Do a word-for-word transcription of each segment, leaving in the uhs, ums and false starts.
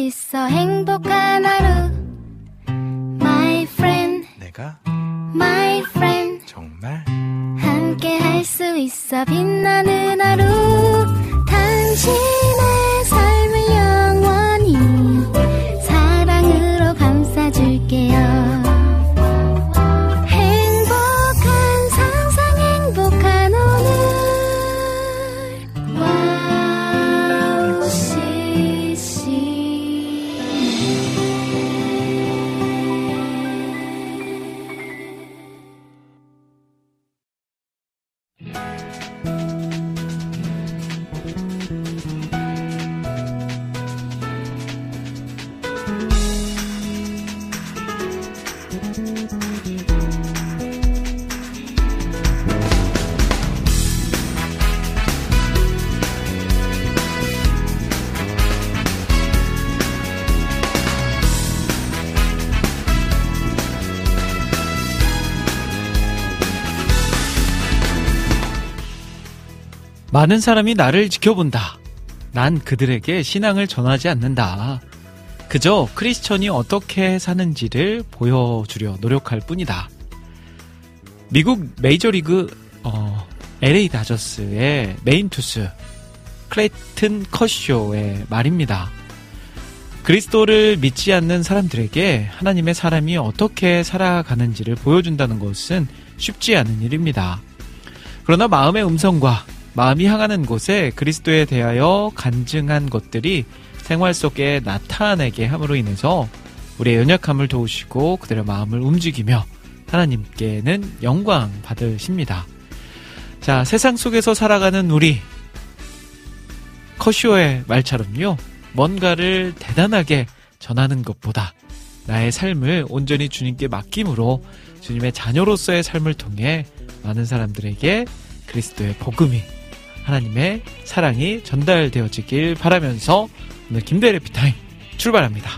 있어 행복한 하루 My friend 내가 My friend 정말 함께 할 수 있어 빛나는 하루 당신의 삶을 영원히 사랑으로 감싸줄게요 많은 사람이 나를 지켜본다. 난 그들에게 신앙을 전하지 않는다. 그저 크리스천이 어떻게 사는지를 보여주려 노력할 뿐이다. 미국 메이저리그 어, 엘에이 다저스의 메인 투수 클레이튼 커쇼의 말입니다. 그리스도를 믿지 않는 사람들에게 하나님의 사람이 어떻게 살아가는지를 보여준다는 것은 쉽지 않은 일입니다. 그러나 마음의 음성과 마음이 향하는 곳에 그리스도에 대하여 간증한 것들이 생활 속에 나타내게 함으로 인해서 우리의 연약함을 도우시고 그들의 마음을 움직이며 하나님께는 영광 받으십니다. 자, 세상 속에서 살아가는 우리 커쇼의 말처럼요, 뭔가를 대단하게 전하는 것보다 나의 삶을 온전히 주님께 맡김으로 주님의 자녀로서의 삶을 통해 많은 사람들에게 그리스도의 복음이, 하나님의 사랑이 전달되어지길 바라면서 오늘 김대일의 해피타임 출발합니다.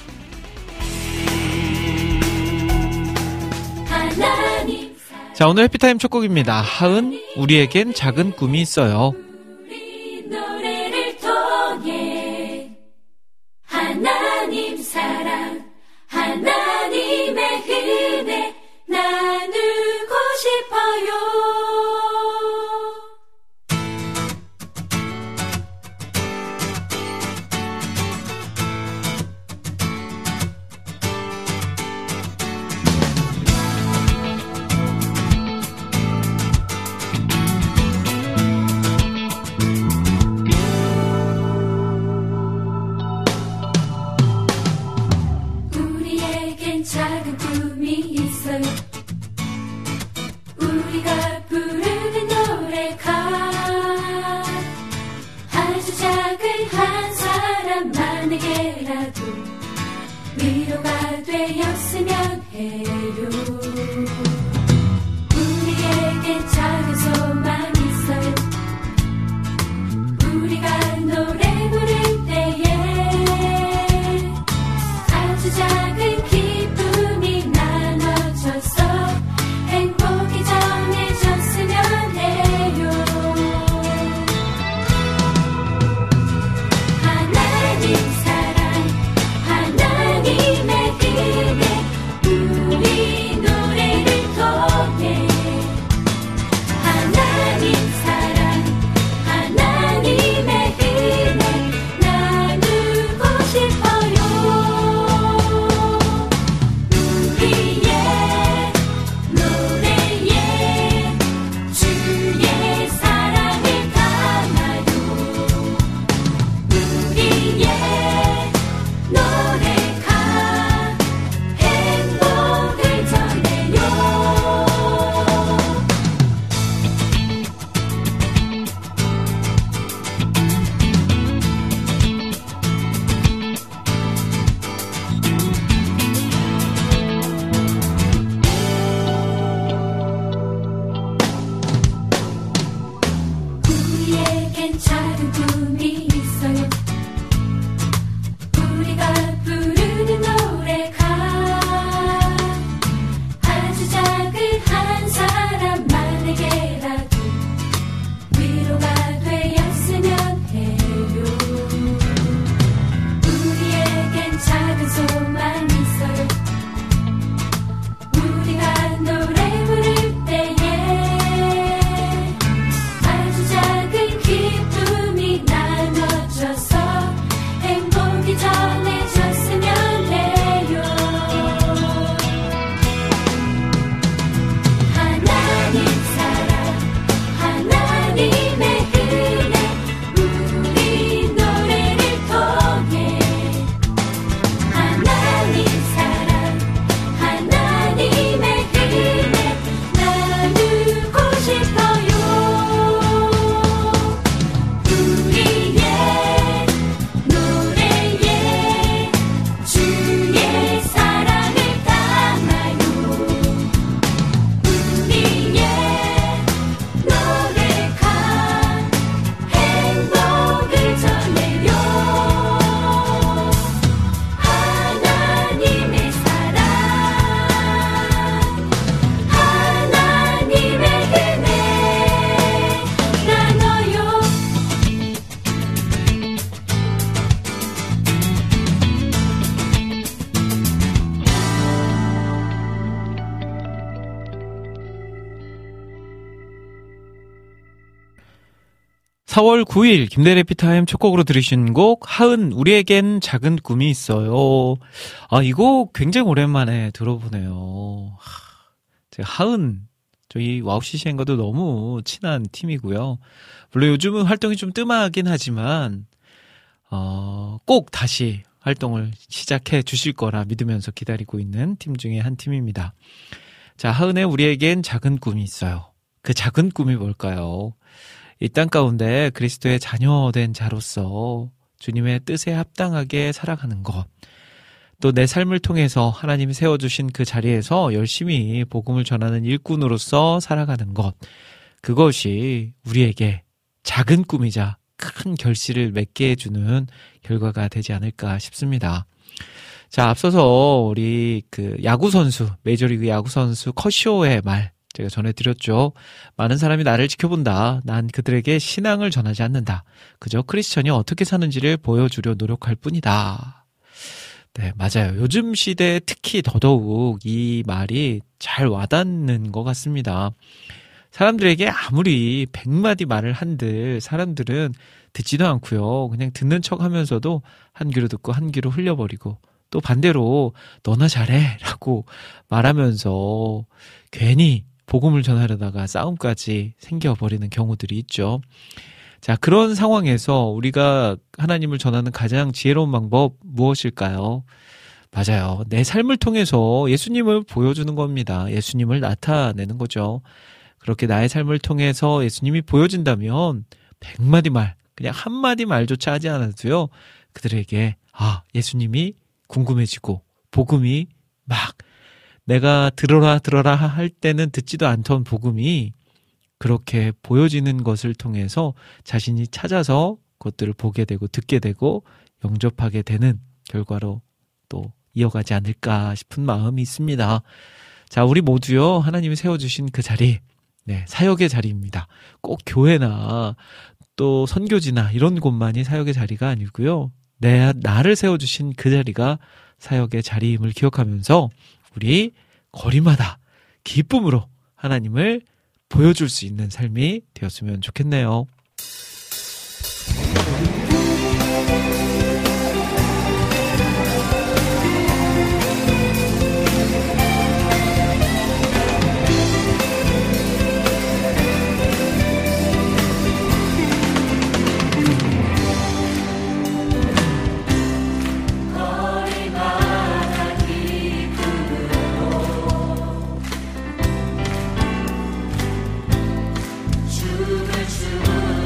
자, 오늘 해피타임 첫 곡입니다. 하은, 우리에겐 작은 꿈이 있어요. 우리 노래를 통해 하나님 사랑, 하나님의 은혜 나누고 싶어요. 작은 꿈이 있어요. 우리가 부르는 노래가 아주 작은 한 사람만에게라도 위로가 되었으면 해요. 우리에겐 작은 소망이 있어요. 우리가 노래 부를 때에 아주 작은 행복이 정해졌으면 해요. 하나님 사랑, 하나님의 은혜 우리 노래를 통해 사월 구일 김대래 피타임 첫 곡으로 들으신 곡 하은 우리에겐 작은 꿈이 있어요. 아, 이 곡 굉장히 오랜만에 들어보네요. 제가 하은 저희 와우 씨씨엔과도 너무 친한 팀이고요. 물론 요즘은 활동이 좀 뜸하긴 하지만 어, 꼭 다시 활동을 시작해 주실 거라 믿으면서 기다리고 있는 팀 중에 한 팀입니다. 자, 하은의 우리에겐 작은 꿈이 있어요. 그 작은 꿈이 뭘까요? 이 땅 가운데 그리스도의 자녀된 자로서 주님의 뜻에 합당하게 살아가는 것, 또 내 삶을 통해서 하나님이 세워주신 그 자리에서 열심히 복음을 전하는 일꾼으로서 살아가는 것, 그것이 우리에게 작은 꿈이자 큰 결실을 맺게 해주는 결과가 되지 않을까 싶습니다. 자, 앞서서 우리 그 야구선수, 메이저리그 야구선수 커쇼의 말 제가 전해드렸죠. 많은 사람이 나를 지켜본다. 난 그들에게 신앙을 전하지 않는다. 그저 크리스천이 어떻게 사는지를 보여주려 노력할 뿐이다. 네, 맞아요. 요즘 시대에 특히 더더욱 이 말이 잘 와닿는 것 같습니다. 사람들에게 아무리 백마디 말을 한들 사람들은 듣지도 않고요. 그냥 듣는 척 하면서도 한 귀로 듣고 한 귀로 흘려버리고, 또 반대로 너나 잘해 라고 말하면서 괜히 복음을 전하려다가 싸움까지 생겨버리는 경우들이 있죠. 자, 그런 상황에서 우리가 하나님을 전하는 가장 지혜로운 방법 무엇일까요? 맞아요. 내 삶을 통해서 예수님을 보여주는 겁니다. 예수님을 나타내는 거죠. 그렇게 나의 삶을 통해서 예수님이 보여진다면 백마디 말, 그냥 한마디 말조차 하지 않아도요, 그들에게 아, 예수님이 궁금해지고 복음이 막 내가 들어라 들어라 할 때는 듣지도 않던 복음이 그렇게 보여지는 것을 통해서 자신이 찾아서 그것들을 보게 되고 듣게 되고 영접하게 되는 결과로 또 이어가지 않을까 싶은 마음이 있습니다. 자, 우리 모두요, 하나님이 세워주신 그 자리, 네, 사역의 자리입니다. 꼭 교회나 또 선교지나 이런 곳만이 사역의 자리가 아니고요, 내, 나를 세워주신 그 자리가 사역의 자리임을 기억하면서 우리 거리마다 기쁨으로 하나님을 보여줄 수 있는 삶이 되었으면 좋겠네요. 춤을 추는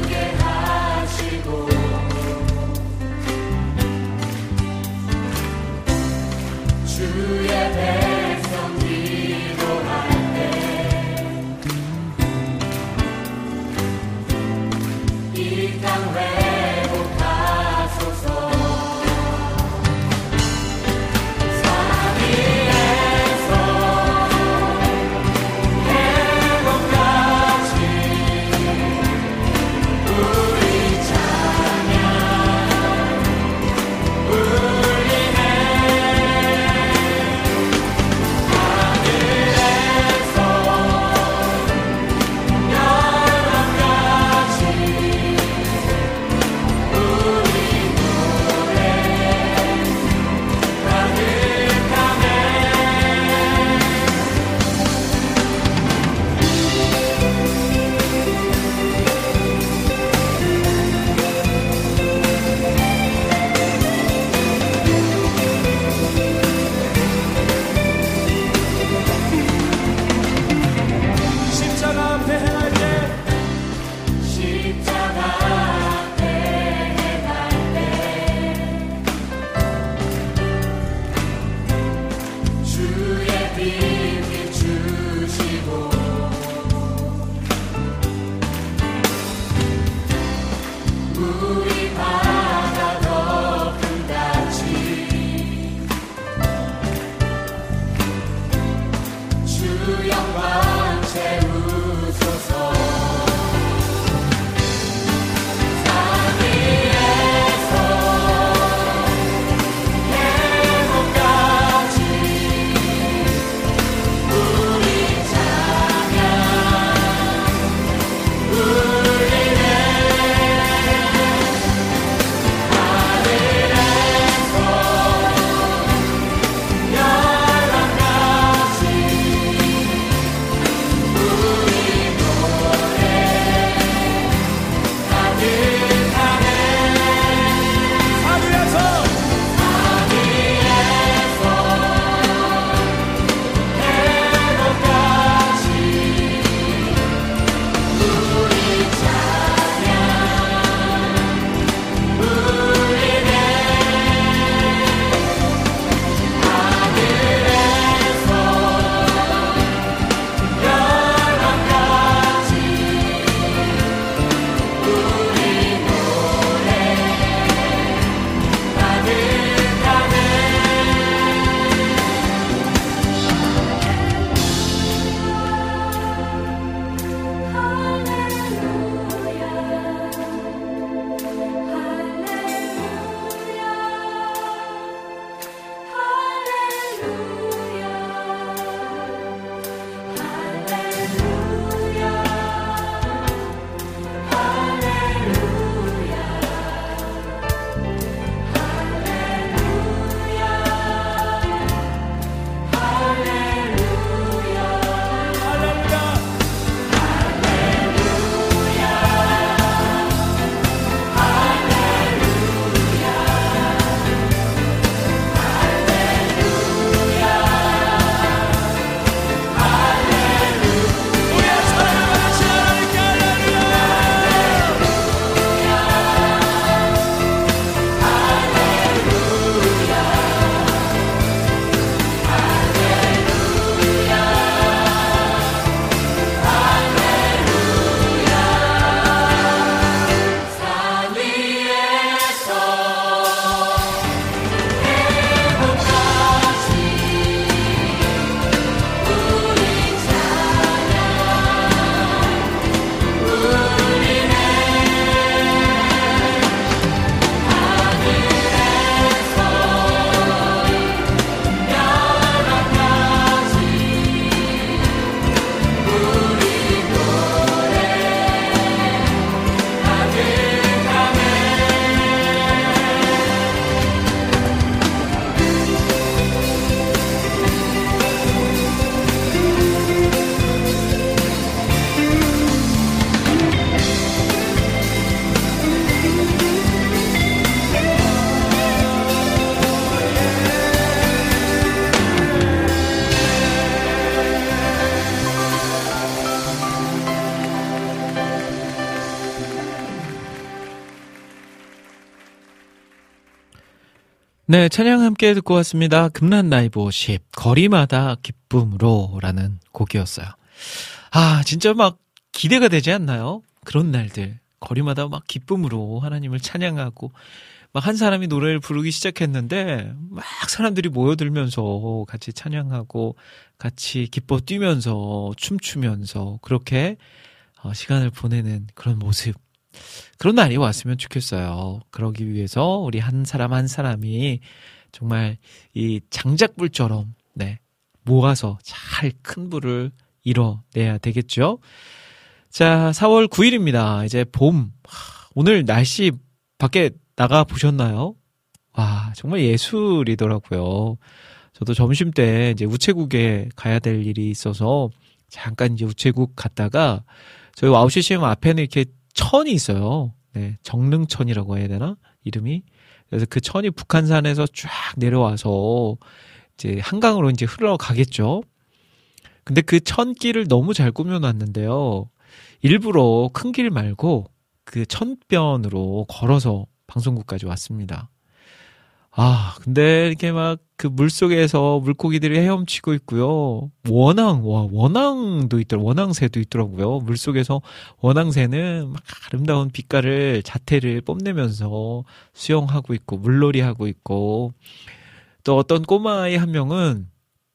네, 찬양 함께 듣고 왔습니다. 금란 라이브 오십, 거리마다 기쁨으로 라는 곡이었어요. 아, 진짜 막 기대가 되지 않나요? 그런 날들. 거리마다 막 기쁨으로 하나님을 찬양하고, 막 한 사람이 노래를 부르기 시작했는데, 막 사람들이 모여들면서 같이 찬양하고, 같이 기뻐 뛰면서, 춤추면서, 그렇게 시간을 보내는 그런 모습. 그런 날이 왔으면 좋겠어요. 그러기 위해서 우리 한 사람 한 사람이 정말 이 장작불처럼, 네, 모아서 잘 큰 불을 이뤄내야 되겠죠. 자, 사월 구일입니다. 이제 봄. 오늘 날씨 밖에 나가 보셨나요? 와, 정말 예술이더라고요. 저도 점심 때 이제 우체국에 가야 될 일이 있어서 잠깐 이제 우체국 갔다가 저희 와우씨씨엠 앞에는 이렇게 천이 있어요. 네, 정릉천이라고 해야 되나? 이름이. 그래서 그 천이 북한산에서 쫙 내려와서 이제 한강으로 이제 흘러가겠죠. 근데 그 천길을 너무 잘 꾸며놨는데요. 일부러 큰 길 말고 그 천변으로 걸어서 방송국까지 왔습니다. 아, 근데 이렇게 막 그 물속에서 물고기들이 헤엄치고 있고요. 원앙, 와, 원앙도 있더라고요. 원앙새도 있더라고요. 물속에서 원앙새는 막 아름다운 빛깔을, 자태를 뽐내면서 수영하고 있고, 물놀이 하고 있고, 또 어떤 꼬마아이 한 명은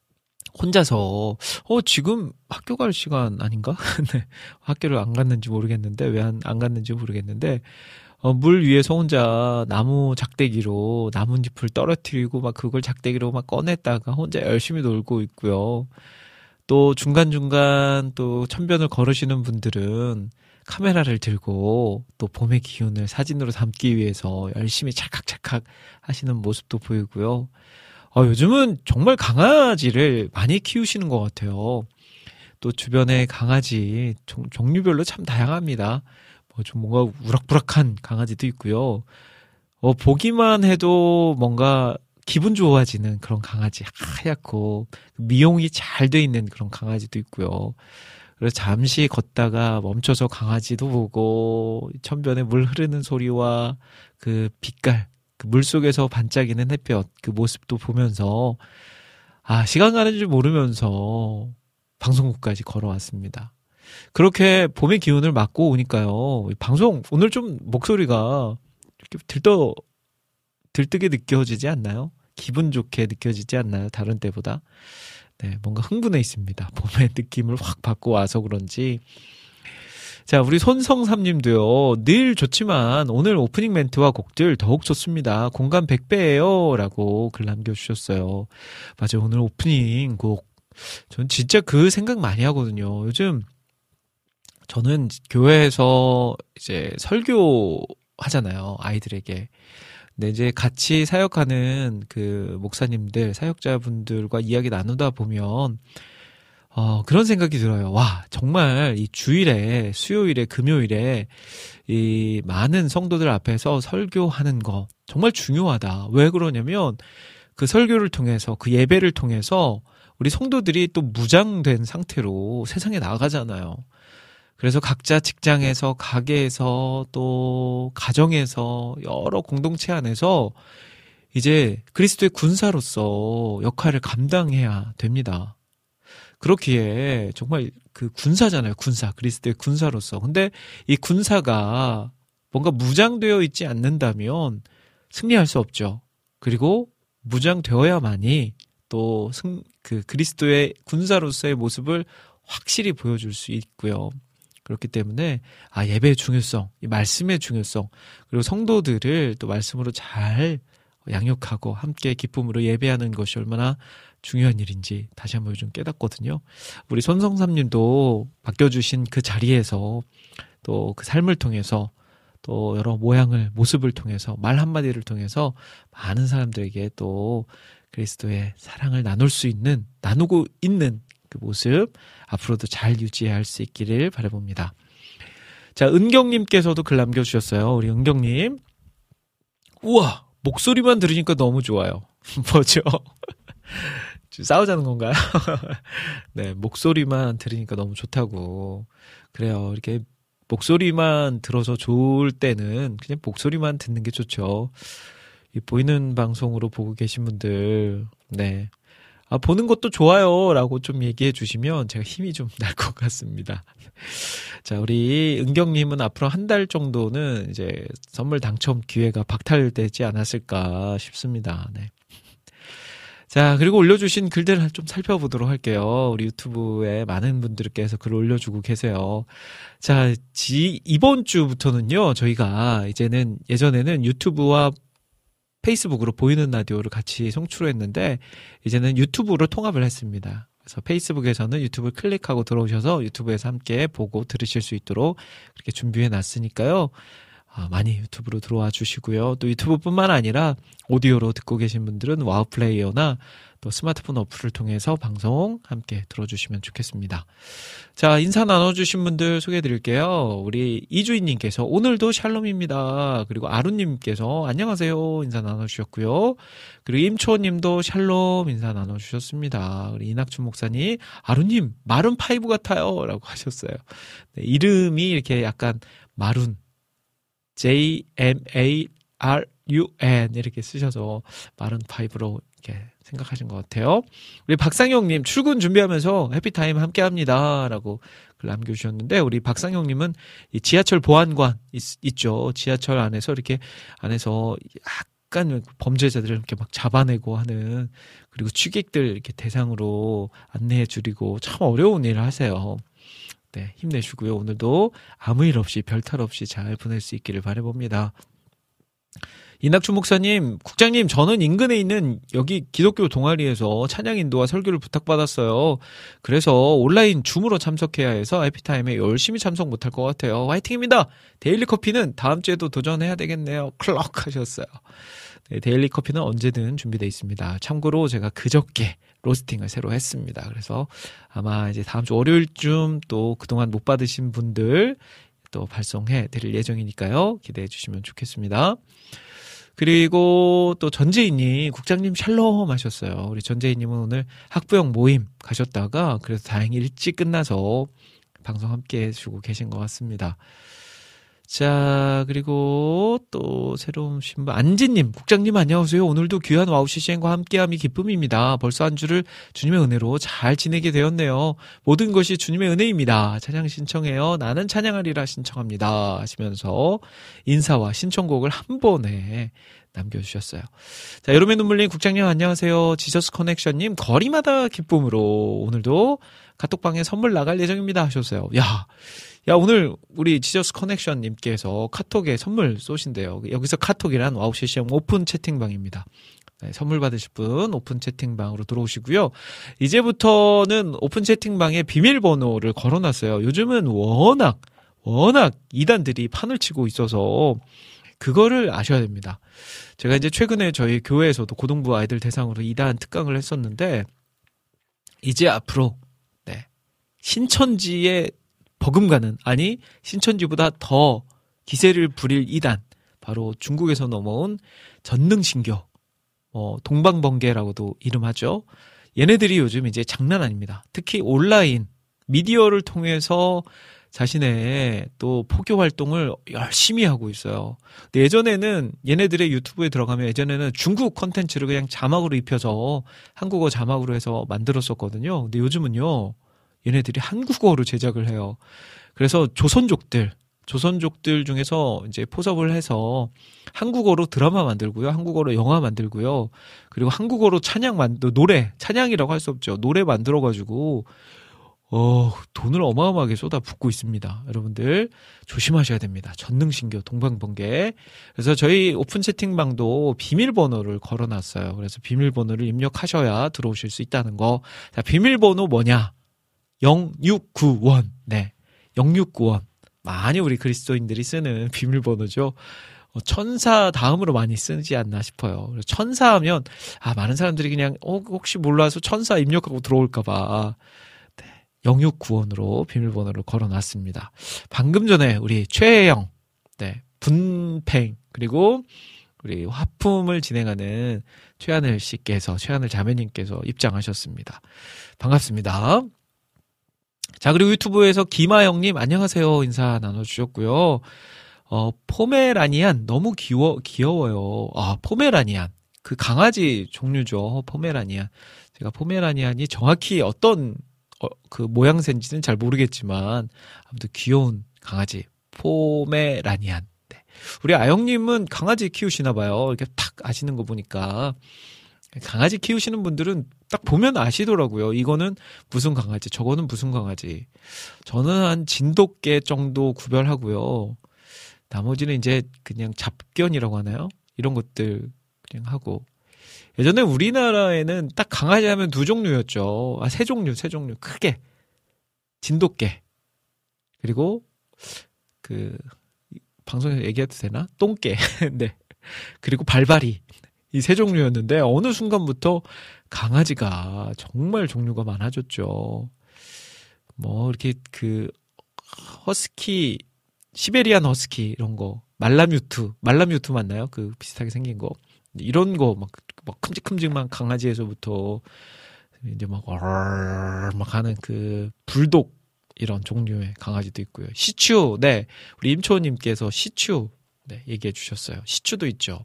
혼자서, 어, 지금 학교 갈 시간 아닌가? 네. 학교를 안 갔는지 모르겠는데, 왜 안, 안 갔는지 모르겠는데, 어, 물 위에서 혼자 나무 작대기로 나뭇잎을 떨어뜨리고 막 그걸 작대기로 막 꺼냈다가 혼자 열심히 놀고 있고요. 또 중간중간 또 천변을 걸으시는 분들은 카메라를 들고 또 봄의 기운을 사진으로 담기 위해서 열심히 찰칵찰칵 하시는 모습도 보이고요. 어, 요즘은 정말 강아지를 많이 키우시는 것 같아요. 또 주변에 강아지 종, 종류별로 참 다양합니다. 뭐 좀 뭔가 우락부락한 강아지도 있고요. 어, 보기만 해도 뭔가 기분 좋아지는 그런 강아지, 하얗고 미용이 잘 돼 있는 그런 강아지도 있고요. 그래서 잠시 걷다가 멈춰서 강아지도 보고 천변에 물 흐르는 소리와 그 빛깔, 그 물속에서 반짝이는 햇볕, 그 모습도 보면서 아, 시간 가는 줄 모르면서 방송국까지 걸어왔습니다. 그렇게 봄의 기운을 맞고 오니까요. 방송 오늘 좀 목소리가 이렇게 들떠 들뜨게 느껴지지 않나요? 기분 좋게 느껴지지 않나요? 다른 때보다. 네, 뭔가 흥분해 있습니다. 봄의 느낌을 확 받고 와서 그런지. 자, 우리 손성삼님도요. 늘 좋지만 오늘 오프닝 멘트와 곡들 더욱 좋습니다. 공감 백 배예요. 라고 글 남겨주셨어요. 맞아요. 오늘 오프닝 곡. 전 진짜 그 생각 많이 하거든요. 요즘 저는 교회에서 이제 설교 하잖아요. 아이들에게. 근데 이제 같이 사역하는 그 목사님들, 사역자분들과 이야기 나누다 보면, 어, 그런 생각이 들어요. 와, 정말 이 주일에, 수요일에, 금요일에 이 많은 성도들 앞에서 설교하는 거 정말 중요하다. 왜 그러냐면 그 설교를 통해서, 그 예배를 통해서 우리 성도들이 또 무장된 상태로 세상에 나가잖아요. 그래서 각자 직장에서, 가게에서, 또 가정에서, 여러 공동체 안에서 이제 그리스도의 군사로서 역할을 감당해야 됩니다. 그렇기에 정말 그 군사잖아요. 군사. 그리스도의 군사로서. 근데 이 군사가 뭔가 무장되어 있지 않는다면 승리할 수 없죠. 그리고 무장되어야만이 또 승, 그 그리스도의 군사로서의 모습을 확실히 보여줄 수 있고요. 그렇기 때문에 아, 예배의 중요성, 이 말씀의 중요성, 그리고 성도들을 또 말씀으로 잘 양육하고 함께 기쁨으로 예배하는 것이 얼마나 중요한 일인지 다시 한번 요즘 깨닫거든요. 우리 손성삼님도 맡겨주신 그 자리에서 또 그 삶을 통해서 또 여러 모양을, 모습을 통해서 말 한마디를 통해서 많은 사람들에게 또 그리스도의 사랑을 나눌 수 있는, 나누고 있는 그 모습 앞으로도 잘 유지할 수 있기를 바라봅니다. 자, 은경님께서도 글 남겨주셨어요. 우리 은경님. 우와, 목소리만 들으니까 너무 좋아요. 뭐죠? 지금 싸우자는 건가요? 네, 목소리만 들으니까 너무 좋다고. 그래요. 이렇게 목소리만 들어서 좋을 때는 그냥 목소리만 듣는 게 좋죠. 이 보이는 방송으로 보고 계신 분들, 네. 아, 보는 것도 좋아요. 라고 좀 얘기해 주시면 제가 힘이 좀 날 것 같습니다. 자, 우리 은경님은 앞으로 한 달 정도는 이제 선물 당첨 기회가 박탈되지 않았을까 싶습니다. 네. 자, 그리고 올려주신 글들을 좀 살펴보도록 할게요. 우리 유튜브에 많은 분들께서 글을 올려주고 계세요. 자, 지, 이번 주부터는요, 저희가 이제는 예전에는 유튜브와 페이스북으로 보이는 라디오를 같이 송출했는데 이제는 유튜브로 통합을 했습니다. 그래서 페이스북에서는 유튜브를 클릭하고 들어오셔서 유튜브에서 함께 보고 들으실 수 있도록 그렇게 준비해 놨으니까요. 아, 많이 유튜브로 들어와 주시고요. 또 유튜브뿐만 아니라 오디오로 듣고 계신 분들은 와우 플레이어나 또 스마트폰 어플을 통해서 방송 함께 들어주시면 좋겠습니다. 자, 인사 나눠주신 분들 소개해드릴게요. 우리 이주인님께서 오늘도 샬롬입니다. 그리고 아루님께서 안녕하세요 인사 나눠주셨고요. 그리고 임초원님도 샬롬 인사 나눠주셨습니다. 우리 이낙춘 목사님 아루님 마룬 파이브 같아요 라고 하셨어요. 네, 이름이 이렇게 약간 마룬 제이 엠 에이 알 유 엔 이렇게 쓰셔서 마룬 파이브로 이렇게 생각하신 것 같아요. 우리 박상영님 출근 준비하면서 해피타임 함께합니다 라고 글 남겨주셨는데 우리 박상영님은 이 지하철 보안관 있, 있죠. 지하철 안에서 이렇게 안에서 약간 범죄자들을 이렇게 막 잡아내고 하는 그리고 취객들 이렇게 대상으로 안내해 주리고 참 어려운 일을 하세요. 네, 힘내시고요. 오늘도 아무 일 없이 별탈 없이 잘 보낼 수 있기를 바라봅니다. 이낙춘 목사님, 국장님, 저는 인근에 있는 여기 기독교 동아리에서 찬양 인도와 설교를 부탁받았어요. 그래서 온라인 줌으로 참석해야 해서 해피타임에 열심히 참석 못할 것 같아요. 화이팅입니다. 데일리 커피는 다음 주에도 도전해야 되겠네요. 클럭 하셨어요. 네, 데일리 커피는 언제든 준비되어 있습니다. 참고로 제가 그저께 로스팅을 새로 했습니다. 그래서 아마 이제 다음 주 월요일쯤 또 그동안 못 받으신 분들 또 발송해 드릴 예정이니까요. 기대해 주시면 좋겠습니다. 그리고 또 전재희님, 국장님 샬롬 하셨어요. 우리 전재희님은 오늘 학부형 모임 가셨다가 그래서 다행히 일찍 끝나서 방송 함께 해주고 계신 것 같습니다. 자, 그리고 또 새로운 신분 안지님, 국장님 안녕하세요. 오늘도 귀한 와우 씨씨엔과 함께함이 기쁨입니다. 벌써 한 주를 주님의 은혜로 잘 지내게 되었네요. 모든 것이 주님의 은혜입니다. 찬양 신청해요. 나는 찬양하리라 신청합니다. 하시면서 인사와 신청곡을 한 번에 남겨주셨어요. 자, 여름의 눈물님, 국장님 안녕하세요. 지저스 커넥션님, 거리마다 기쁨으로 오늘도 카톡방에 선물 나갈 예정입니다. 하셨어요. 야, 야, 오늘 우리 지저스 커넥션님께서 카톡에 선물 쏘신대요. 여기서 카톡이란 와우 씨씨엠 오픈 채팅방입니다. 네, 선물 받으실 분 오픈 채팅방으로 들어오시고요. 이제부터는 오픈 채팅방에 비밀번호를 걸어놨어요. 요즘은 워낙 워낙 이단들이 판을 치고 있어서 그거를 아셔야 됩니다. 제가 이제 최근에 저희 교회에서도 고등부 아이들 대상으로 이단 특강을 했었는데 이제 앞으로 네, 신천지의 버금가는 아니 신천지보다 더 기세를 부릴 이단 바로 중국에서 넘어온 전능신교 어, 동방번개라고도 이름하죠. 얘네들이 요즘 이제 장난 아닙니다. 특히 온라인 미디어를 통해서 자신의 또 포교 활동을 열심히 하고 있어요. 근데 예전에는 얘네들의 유튜브에 들어가면 예전에는 중국 컨텐츠를 그냥 자막으로 입혀서 한국어 자막으로 해서 만들었었거든요. 근데 요즘은요. 얘네들이 한국어로 제작을 해요. 그래서 조선족들, 조선족들 중에서 이제 포섭을 해서 한국어로 드라마 만들고요. 한국어로 영화 만들고요. 그리고 한국어로 찬양 만들, 노래, 찬양이라고 할 수 없죠. 노래 만들어가지고, 어, 돈을 어마어마하게 쏟아붓고 있습니다. 여러분들 조심하셔야 됩니다. 전능신교, 동방번개. 그래서 저희 오픈 채팅방도 비밀번호를 걸어놨어요. 그래서 비밀번호를 입력하셔야 들어오실 수 있다는 거. 자, 비밀번호 뭐냐? 영육구원. 네. 영육구원. 많이 우리 그리스도인들이 쓰는 비밀번호죠. 천사 다음으로 많이 쓰지 않나 싶어요. 천사 하면, 아, 많은 사람들이 그냥, 어, 혹시 몰라서 천사 입력하고 들어올까봐. 네. 영육구원으로 비밀번호를 걸어놨습니다. 방금 전에 우리 최혜영, 네. 분팽, 그리고 우리 화품을 진행하는 최하늘 씨께서, 최하늘 자매님께서 입장하셨습니다. 반갑습니다. 자, 그리고 유튜브에서 김하영님 안녕하세요 인사 나눠주셨고요. 어, 포메라니안 너무 귀여, 귀여워요. 아, 포메라니안. 그 강아지 종류죠. 포메라니안. 제가 포메라니안이 정확히 어떤 어, 그 모양새인지는 잘 모르겠지만 아무튼 귀여운 강아지 포메라니안. 네. 우리 아영님은 강아지 키우시나 봐요. 이렇게 탁 아시는 거 보니까 강아지 키우시는 분들은 딱 보면 아시더라고요. 이거는 무슨 강아지, 저거는 무슨 강아지. 저는 한 진돗개 정도 구별하고요. 나머지는 이제 그냥 잡견이라고 하나요? 이런 것들 그냥 하고. 예전에 우리나라에는 딱 강아지 하면 두 종류였죠. 아, 세 종류, 세 종류. 크게. 진돗개. 그리고 그 방송에서 얘기해도 되나? 똥개. 네. 그리고 발바리. 이 세 종류였는데 어느 순간부터 강아지가 정말 종류가 많아졌죠. 뭐 이렇게 그 허스키, 시베리안 허스키 이런 거, 말라뮤트, 말라뮤트 맞나요? 그 비슷하게 생긴 거. 이런 거 막 막 큼직큼직한 강아지에서부터 이제 막 어르르 막 하는 그 불독 이런 종류의 강아지도 있고요. 시츄, 네, 우리 임초님께서 시츄, 네, 얘기해 주셨어요. 시츄도 있죠.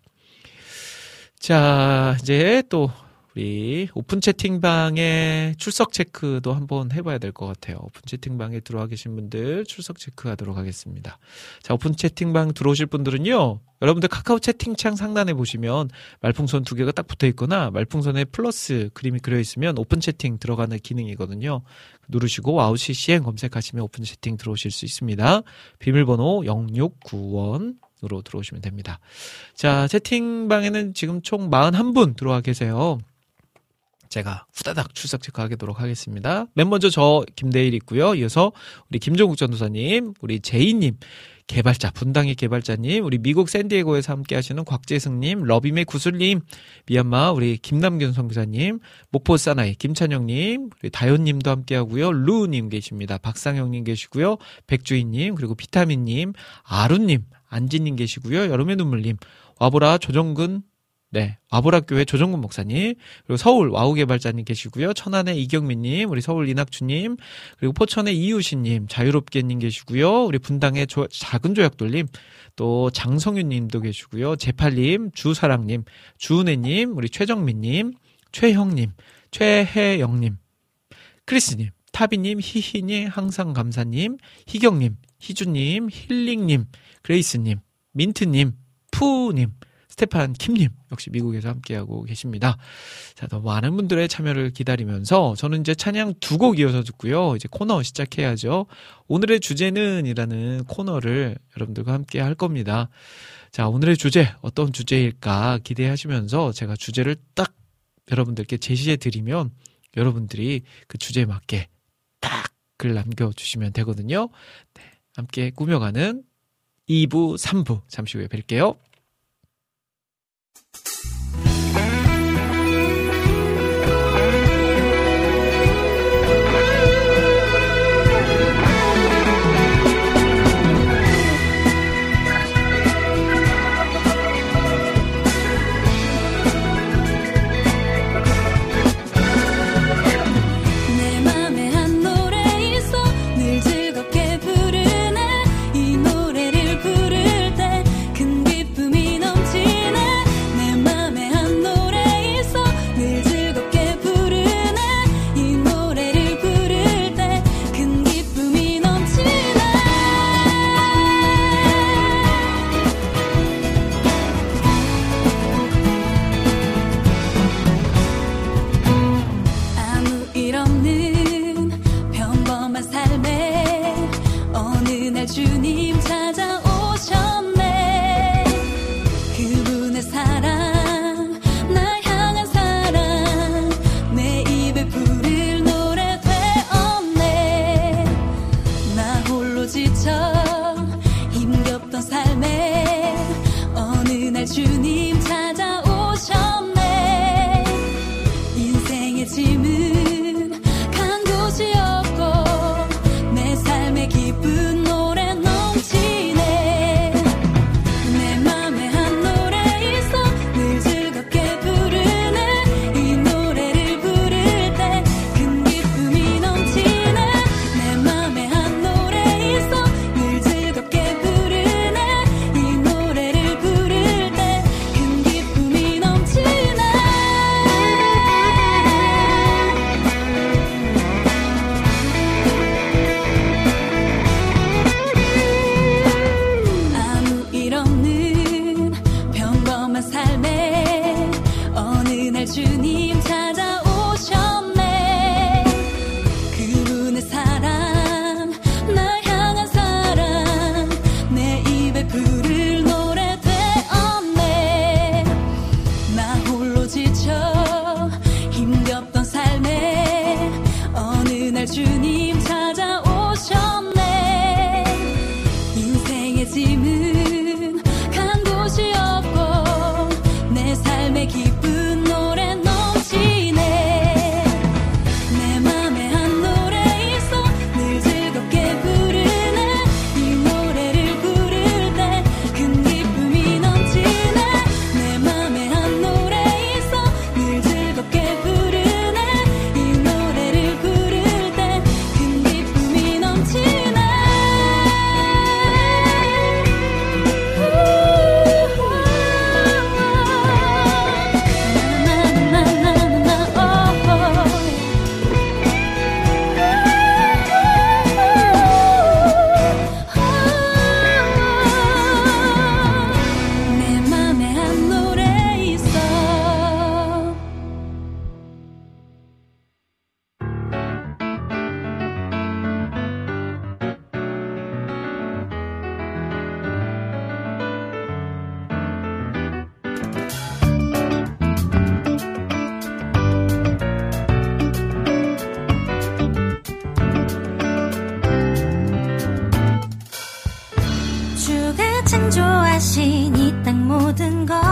자, 이제 또 우리 오픈 채팅방에 출석 체크도 한번 해봐야 될 것 같아요. 오픈 채팅방에 들어와 계신 분들 출석 체크하도록 하겠습니다. 자, 오픈 채팅방 들어오실 분들은요, 여러분들 카카오 채팅창 상단에 보시면 말풍선 두 개가 딱 붙어 있거나 말풍선에 플러스 그림이 그려 있으면 오픈 채팅 들어가는 기능이거든요. 누르시고 와우 씨씨엔 검색하시면 오픈 채팅 들어오실 수 있습니다. 비밀번호 영육구원 으로 들어오시면 됩니다. 자, 채팅방에는 지금 총 사십일 분 들어와 계세요. 제가 후다닥 출석 체크하도록 하겠습니다. 맨 먼저 저 김대일 있고요. 이어서 우리 김종국 전도사님, 우리 제이님, 개발자, 분당의 개발자님, 우리 미국 샌디에고에서 함께 하시는 곽재승님, 러비메 구슬님, 미얀마 우리 김남균 선교사님, 목포 사나이 김찬영님, 우리 다현님도 함께 하고요. 루님 계십니다. 박상영님 계시고요. 백주희님, 그리고 비타민님, 아루님, 안지님 계시고요. 여름의 눈물님, 와보라 조정근, 네, 와보라 교회 조정근 목사님, 그리고 서울 와우 개발자님 계시고요. 천안의 이경민님, 우리 서울 이낙주님, 그리고 포천의 이유신님, 자유롭게님 계시고요. 우리 분당의 조, 작은 조약돌님, 또 장성윤님도 계시고요. 제팔님, 주사랑님, 주은혜님, 우리 최정민님, 최형님, 최혜영님, 크리스님, 타비님, 희희님, 항상 감사님, 희경님, 희주님, 힐링님, 그레이스님, 민트님, 푸님, 스테판 킴님, 역시 미국에서 함께하고 계십니다. 자, 더 많은 분들의 참여를 기다리면서 저는 이제 찬양 두 곡 이어서 듣고요. 이제 코너 시작해야죠. 오늘의 주제는 이라는 코너를 여러분들과 함께 할 겁니다. 자, 오늘의 주제, 어떤 주제일까 기대하시면서 제가 주제를 딱 여러분들께 제시해 드리면 여러분들이 그 주제에 맞게 딱 글 남겨주시면 되거든요. 네, 함께 꾸며가는 이 부, 삼 부 잠시 후에 뵐게요. 주님 찾아오셨네. 그분의 사랑, 날 향한 사랑, 내 입에 부를 노래 되었네. 나 홀로 지쳐 힘겹던 삶에 어느 날 주님 찾아오셨네. 인생의 짐은 간 곳이 없고 내 삶의 기쁜 창조하신 이 땅 모든 것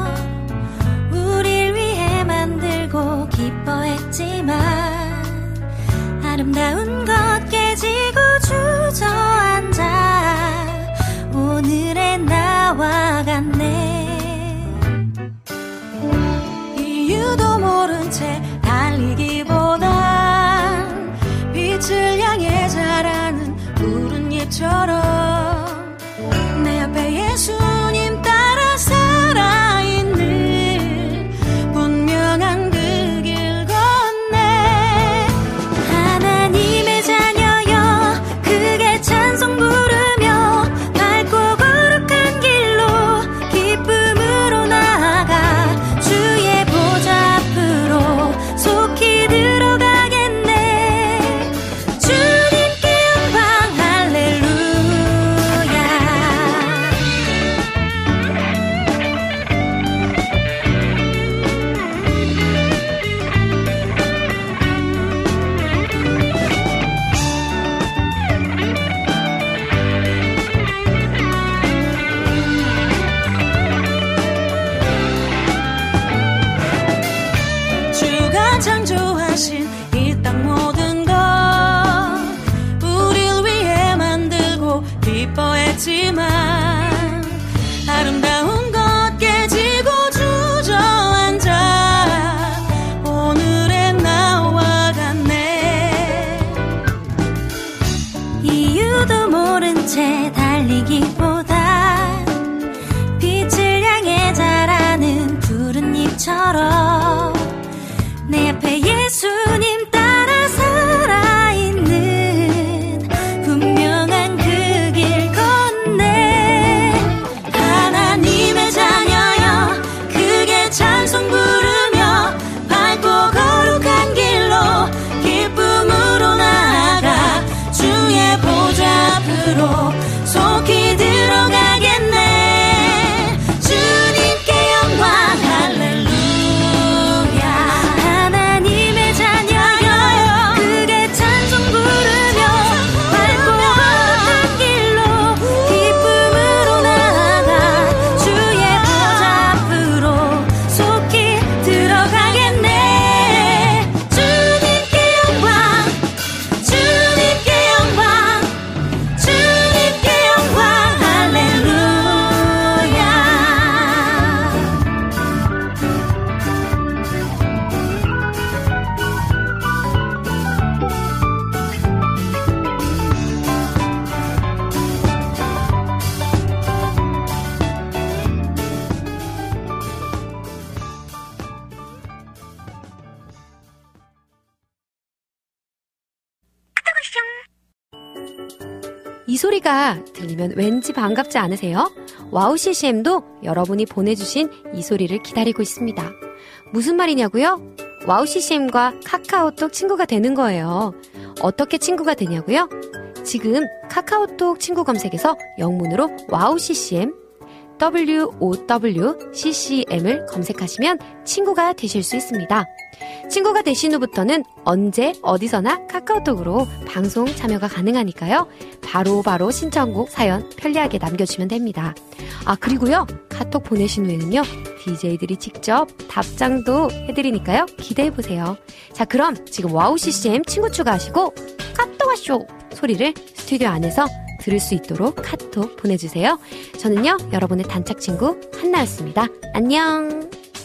우릴 위해 만들고 기뻐했지만 아름다운 것 깨지고 주저앉아 오늘의 나와 같네. 이유도 모른 채 달리기보단 빛을 향해 자라는 푸른 잎처럼 내 앞에 예수님 따라 살아있는 분명한 그 길 건네. 하나님의 자녀여 크게 찬송 부르며 밝고 거룩한 길로 기쁨으로 나아가 주의 보좌 앞으로 속히 들어가겠네. 주님께 영광 할렐루야. 주가 창조하신 이 땅 모든 것 우릴 위해 만들고 기뻐했지만 아름다운 것 깨지고 주저앉아 오늘의 나와 같네. 이유도 모른 채 달리기보다 빛을 향해 자라는 푸른 잎처럼 내 앞에 예수님 따라 살아있는 분명한 그 길 건네. 하나님의 자녀여 크게 찬송 부르며 밝고 거룩한 길로 기쁨으로 나아가 주의 보좌 앞으로 속히 들어가겠네. 주님께 영광 할렐루야. 하나님의 자녀여 크게 찬송 부르며 밝고 거룩한 길로 기쁨으로 나아가 주의 보좌 앞으로 속히 들어가겠네. 주님께 영광 주님께 영광 주님께 영광 할렐루야. 이 소리가 들리면 왠지 반갑지 않으세요? 와우 씨씨엠도 여러분이 보내주신 이 소리를 기다리고 있습니다. 무슨 말이냐고요? 와우 씨씨엠과 카카오톡 친구가 되는 거예요. 어떻게 친구가 되냐고요? 지금 카카오톡 친구 검색에서 영문으로 와우 씨씨엠 더블유 오 더블유 씨씨엠을 검색하시면 친구가 되실 수 있습니다. 친구가 되신 후부터는 언제 어디서나 카카오톡으로 방송 참여가 가능하니까요. 바로바로 바로 신청곡 사연 편리하게 남겨주시면 됩니다. 아 그리고요 카톡 보내신 후에는요 디제이들이 직접 답장도 해드리니까요 기대해보세요. 자 그럼 지금 와우 씨씨엠 친구 추가하시고 카톡 와쇼 소리를 스튜디오 안에서 들을 수 있도록 카톡 보내주세요. 저는요 여러분의 단짝 친구 한나였습니다. 안녕.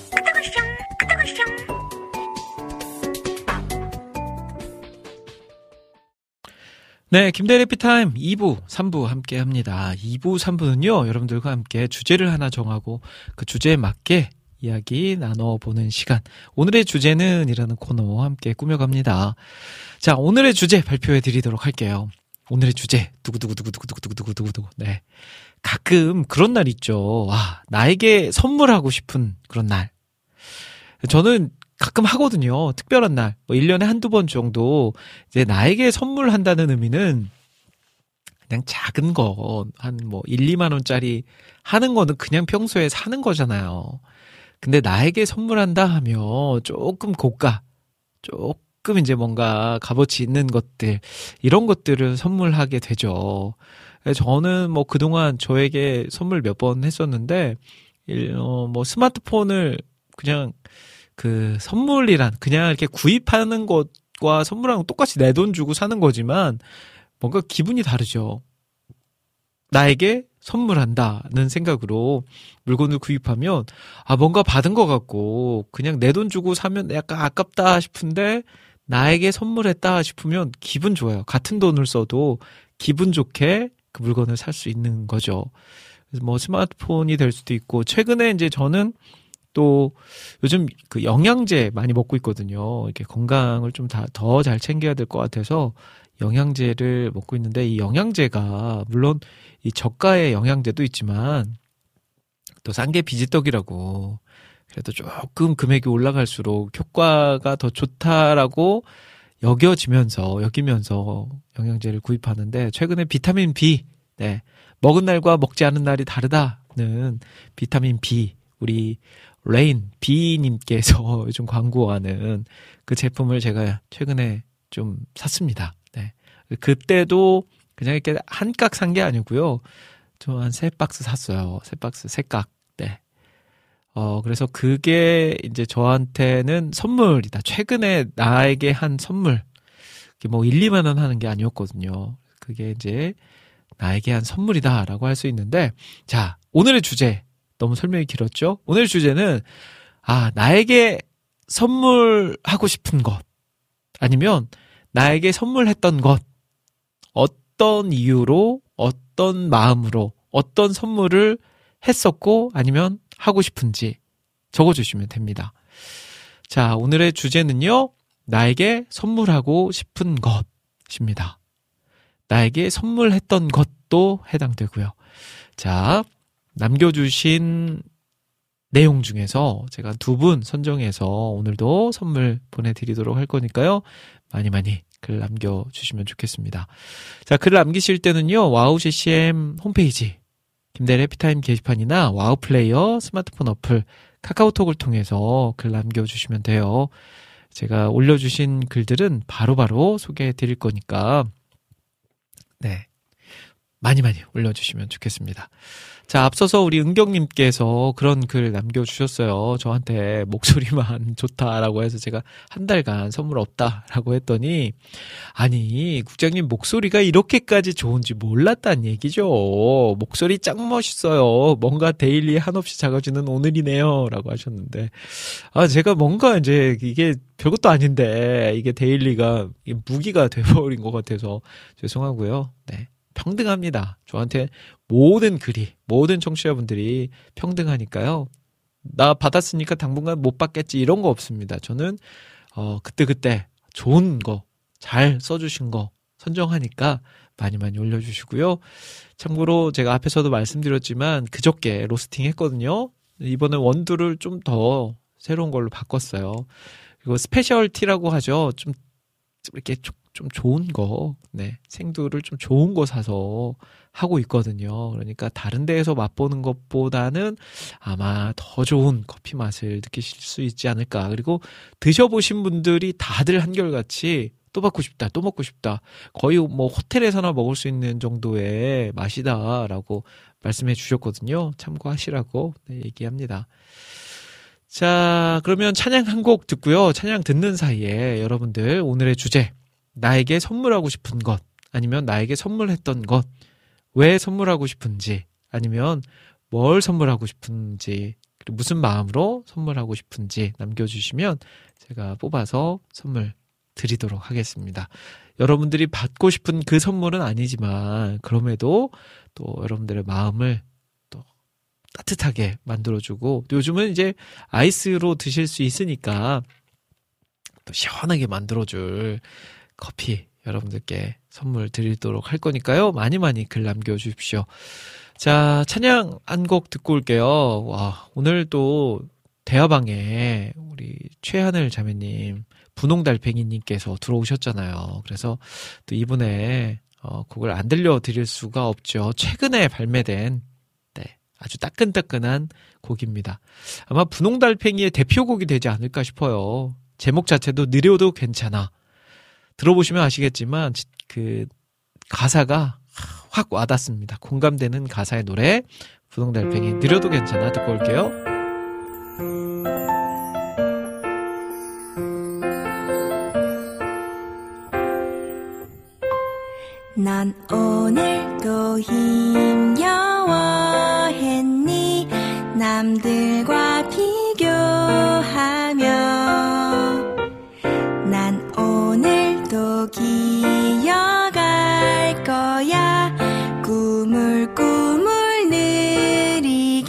네, 김대리 해피타임 이 부, 삼 부 함께 합니다. 이 부, 삼 부는요, 여러분들과 함께 주제를 하나 정하고 그 주제에 맞게 이야기 나눠보는 시간. 오늘의 주제는 이라는 코너 함께 꾸며갑니다. 자, 오늘의 주제 발표해 드리도록 할게요. 오늘의 주제, 두구두구두구두구두구두구두구두구. 네. 가끔 그런 날 있죠. 와, 나에게 선물하고 싶은 그런 날. 저는 가끔 하거든요. 특별한 날. 뭐 일 년에 한두 번 정도 이제 나에게 선물한다는 의미는 그냥 작은 거, 한 뭐 일, 이만 원짜리 하는 거는 그냥 평소에 사는 거잖아요. 근데 나에게 선물한다 하면 조금 고가, 조금 조금 이제 뭔가 값어치 있는 것들, 이런 것들을 선물하게 되죠. 저는 뭐 그동안 저에게 선물 몇 번 했었는데, 어, 뭐 스마트폰을 그냥 그 선물이란, 그냥 이렇게 구입하는 것과 선물하고 똑같이 내 돈 주고 사는 거지만, 뭔가 기분이 다르죠. 나에게 선물한다는 생각으로 물건을 구입하면 아 뭔가 받은 것 같고 그냥 내 돈 주고 사면 약간 아깝다 싶은데 나에게 선물했다 싶으면 기분 좋아요. 같은 돈을 써도 기분 좋게 그 물건을 살 수 있는 거죠. 그래서 뭐 스마트폰이 될 수도 있고 최근에 이제 저는 또 요즘 그 영양제 많이 먹고 있거든요. 이렇게 건강을 좀 다 더 잘 챙겨야 될 것 같아서 영양제를 먹고 있는데 이 영양제가 물론 이 저가의 영양제도 있지만 또 싼 게 비지떡이라고 그래도 조금 금액이 올라갈수록 효과가 더 좋다라고 여겨지면서 여기면서 영양제를 구입하는데 최근에 비타민 B 네 먹은 날과 먹지 않은 날이 다르다는 비타민 B 우리 레인 B님께서 요즘 광고하는 그 제품을 제가 최근에 좀 샀습니다. 네. 그때도 그냥 이렇게 한 깍 산 게 아니고요. 저 한 세 박스 샀어요. 세 박스, 세 깍. 네. 어, 그래서 그게 이제 저한테는 선물이다. 최근에 나에게 한 선물. 뭐 일, 이만 원 하는 게 아니었거든요. 그게 이제 나에게 한 선물이다라고 할 수 있는데, 자, 오늘의 주제. 너무 설명이 길었죠? 오늘의 주제는, 아, 나에게 선물하고 싶은 것. 아니면 나에게 선물했던 것. 어떤 이유로, 어떤 마음으로, 어떤 선물을 했었고, 아니면 하고 싶은지 적어주시면 됩니다. 자, 오늘의 주제는요, 나에게 선물하고 싶은 것입니다. 나에게 선물했던 것도 해당되고요. 자, 남겨주신 내용 중에서 제가 두 분 선정해서 오늘도 선물 보내드리도록 할 거니까요. 많이 많이 글 남겨주시면 좋겠습니다. 자, 글 남기실 때는요. 와우 씨씨엠 홈페이지 김대래 해피타임 게시판이나 와우 플레이어 스마트폰 어플 카카오톡을 통해서 글 남겨주시면 돼요. 제가 올려주신 글들은 바로바로 소개해드릴 거니까 네 많이 많이 올려주시면 좋겠습니다. 자, 앞서서 우리 은경님께서 그런 글 남겨주셨어요. 저한테 목소리만 좋다라고 해서 제가 한 달간 선물 없다라고 했더니 아니 국장님 목소리가 이렇게까지 좋은지 몰랐다는 얘기죠. 목소리 짱 멋있어요. 뭔가 데일리 한없이 작아지는 오늘이네요 라고 하셨는데 아 제가 뭔가 이제 이게 별것도 아닌데 이게 데일리가 무기가 돼버린 것 같아서 죄송하고요. 네. 평등합니다. 저한테 모든 글이, 모든 청취자분들이 평등하니까요. 나 받았으니까 당분간 못 받겠지 이런 거 없습니다. 저는 어 그때그때 좋은 거, 잘 써주신 거 선정하니까 많이 많이 올려주시고요. 참고로 제가 앞에서도 말씀드렸지만 그저께 로스팅 했거든요. 이번에 원두를 좀 더 새로운 걸로 바꿨어요. 그리고 스페셜티라고 하죠. 좀 이렇게 좀 좋은 거, 네, 생두를 좀 좋은 거 사서 하고 있거든요. 그러니까 다른 데에서 맛보는 것보다는 아마 더 좋은 커피 맛을 느끼실 수 있지 않을까. 그리고 드셔보신 분들이 다들 한결같이 또 받고 싶다, 또 먹고 싶다. 거의 뭐 호텔에서나 먹을 수 있는 정도의 맛이다라고 말씀해 주셨거든요. 참고하시라고 네, 얘기합니다. 자, 그러면 찬양 한 곡 듣고요. 찬양 듣는 사이에 여러분들 오늘의 주제 나에게 선물하고 싶은 것 아니면 나에게 선물했던 것 왜 선물하고 싶은지 아니면 뭘 선물하고 싶은지 그리고 무슨 마음으로 선물하고 싶은지 남겨주시면 제가 뽑아서 선물 드리도록 하겠습니다. 여러분들이 받고 싶은 그 선물은 아니지만 그럼에도 또 여러분들의 마음을 또 따뜻하게 만들어주고 요즘은 이제 아이스로 드실 수 있으니까 또 시원하게 만들어줄 커피 여러분들께 선물 드리도록 할 거니까요. 많이 많이 글 남겨주십시오. 자, 찬양 한 곡 듣고 올게요. 와, 오늘 또 대화방에 우리 최하늘 자매님, 분홍달팽이님께서 들어오셨잖아요. 그래서 또 이분의 어, 곡을 안 들려드릴 수가 없죠. 최근에 발매된 네, 아주 따끈따끈한 곡입니다. 아마 분홍달팽이의 대표곡이 되지 않을까 싶어요. 제목 자체도 느려도 괜찮아. 들어보시면 아시겠지만 그 가사가 확 와닿습니다. 공감되는 가사의 노래 분홍달팽이 느려도 괜찮아 듣고 올게요. 난 오늘도 힘겨워했니 남들과 비교하며 난 오늘도 기어갈 거야 꾸물꾸물 느리게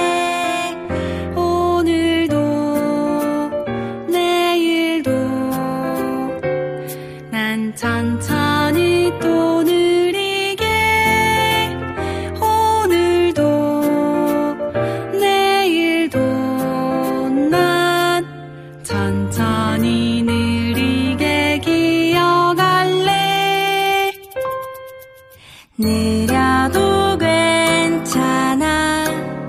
오늘도 내일도 난 천천히 또 느리게 오늘도 내일도 난 천천히 느리게 기어갈래 느려도 괜찮아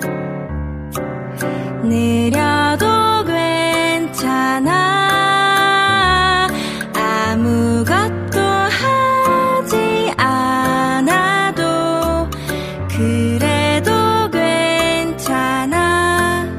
느려도 괜찮아 아무것도 하지 않아도 그래도 괜찮아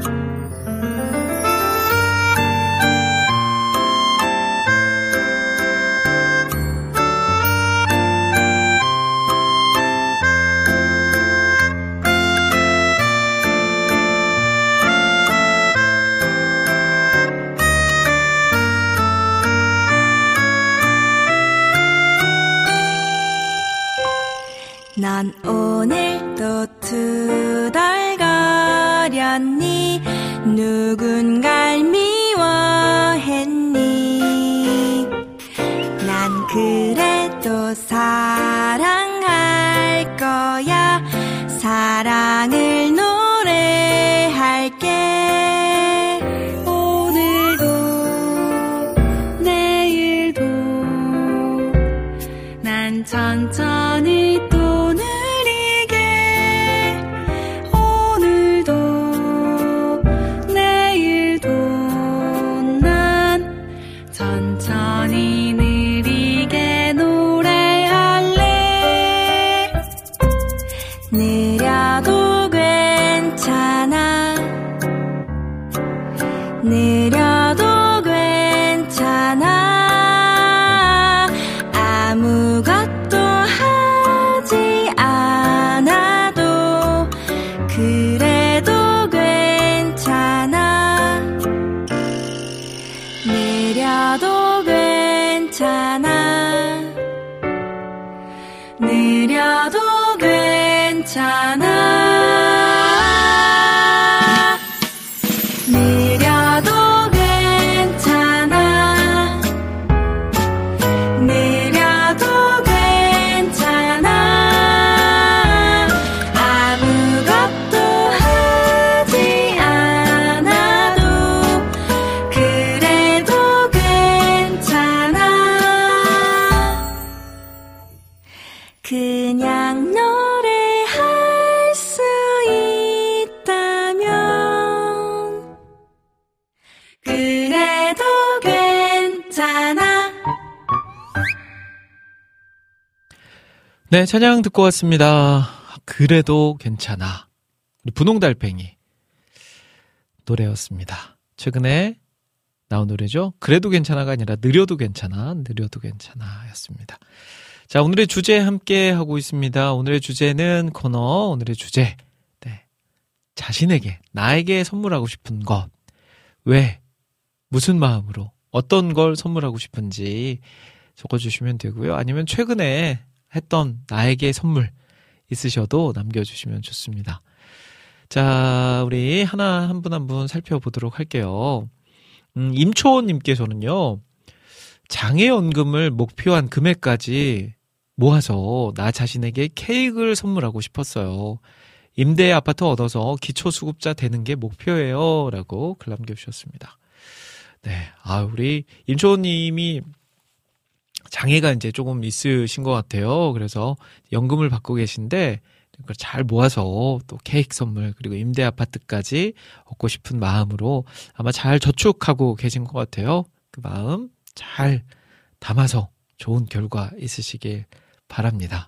넌 오늘도 투덜거렸니 누군갈 미워했니 난 그래도 사랑할 거야 사랑을 노래할게 오늘도 내일도 난 천천히 또 느리게 오늘도 내일도 난 천천히 느리게 노래할래 느려도 괜찮아 느려도 괜찮아 아무것도 하지 않아도 그래도 괜찮아 느려도 괜찮아 느려도 괜찮아 느려도 괜찮아 느려도 괜찮아 아무것도 하지 않아도 그래도 괜찮아 그냥 노래할 수 있다면 그래도 괜찮아 네, 찬양 듣고 왔습니다. 그래도 괜찮아. 우리 분홍달팽이 노래였습니다. 최근에 나온 노래죠. 그래도 괜찮아가 아니라 느려도 괜찮아, 느려도 괜찮아 였습니다. 자, 오늘의 주제 함께 하고 있습니다. 오늘의 주제는 코너, 오늘의 주제. 네. 자신에게, 나에게 선물하고 싶은 것. 왜, 무슨 마음으로, 어떤 걸 선물하고 싶은지 적어주시면 되고요. 아니면 최근에 했던 나에게 선물 있으셔도 남겨주시면 좋습니다. 자, 우리 하나 한 분 한 분 살펴보도록 할게요. 음, 임초원님께서는요, 장애연금을 목표한 금액까지 모아서 나 자신에게 케이크를 선물하고 싶었어요. 임대 아파트 얻어서 기초수급자 되는 게 목표예요. 라고 글 남겨주셨습니다. 네. 아, 우리 임초원님이 장애가 이제 조금 있으신 것 같아요. 그래서 연금을 받고 계신데, 그걸 잘 모아서 또 케이크 선물, 그리고 임대 아파트까지 얻고 싶은 마음으로 아마 잘 저축하고 계신 것 같아요. 그 마음 잘 담아서 좋은 결과 있으시길 바랍니다.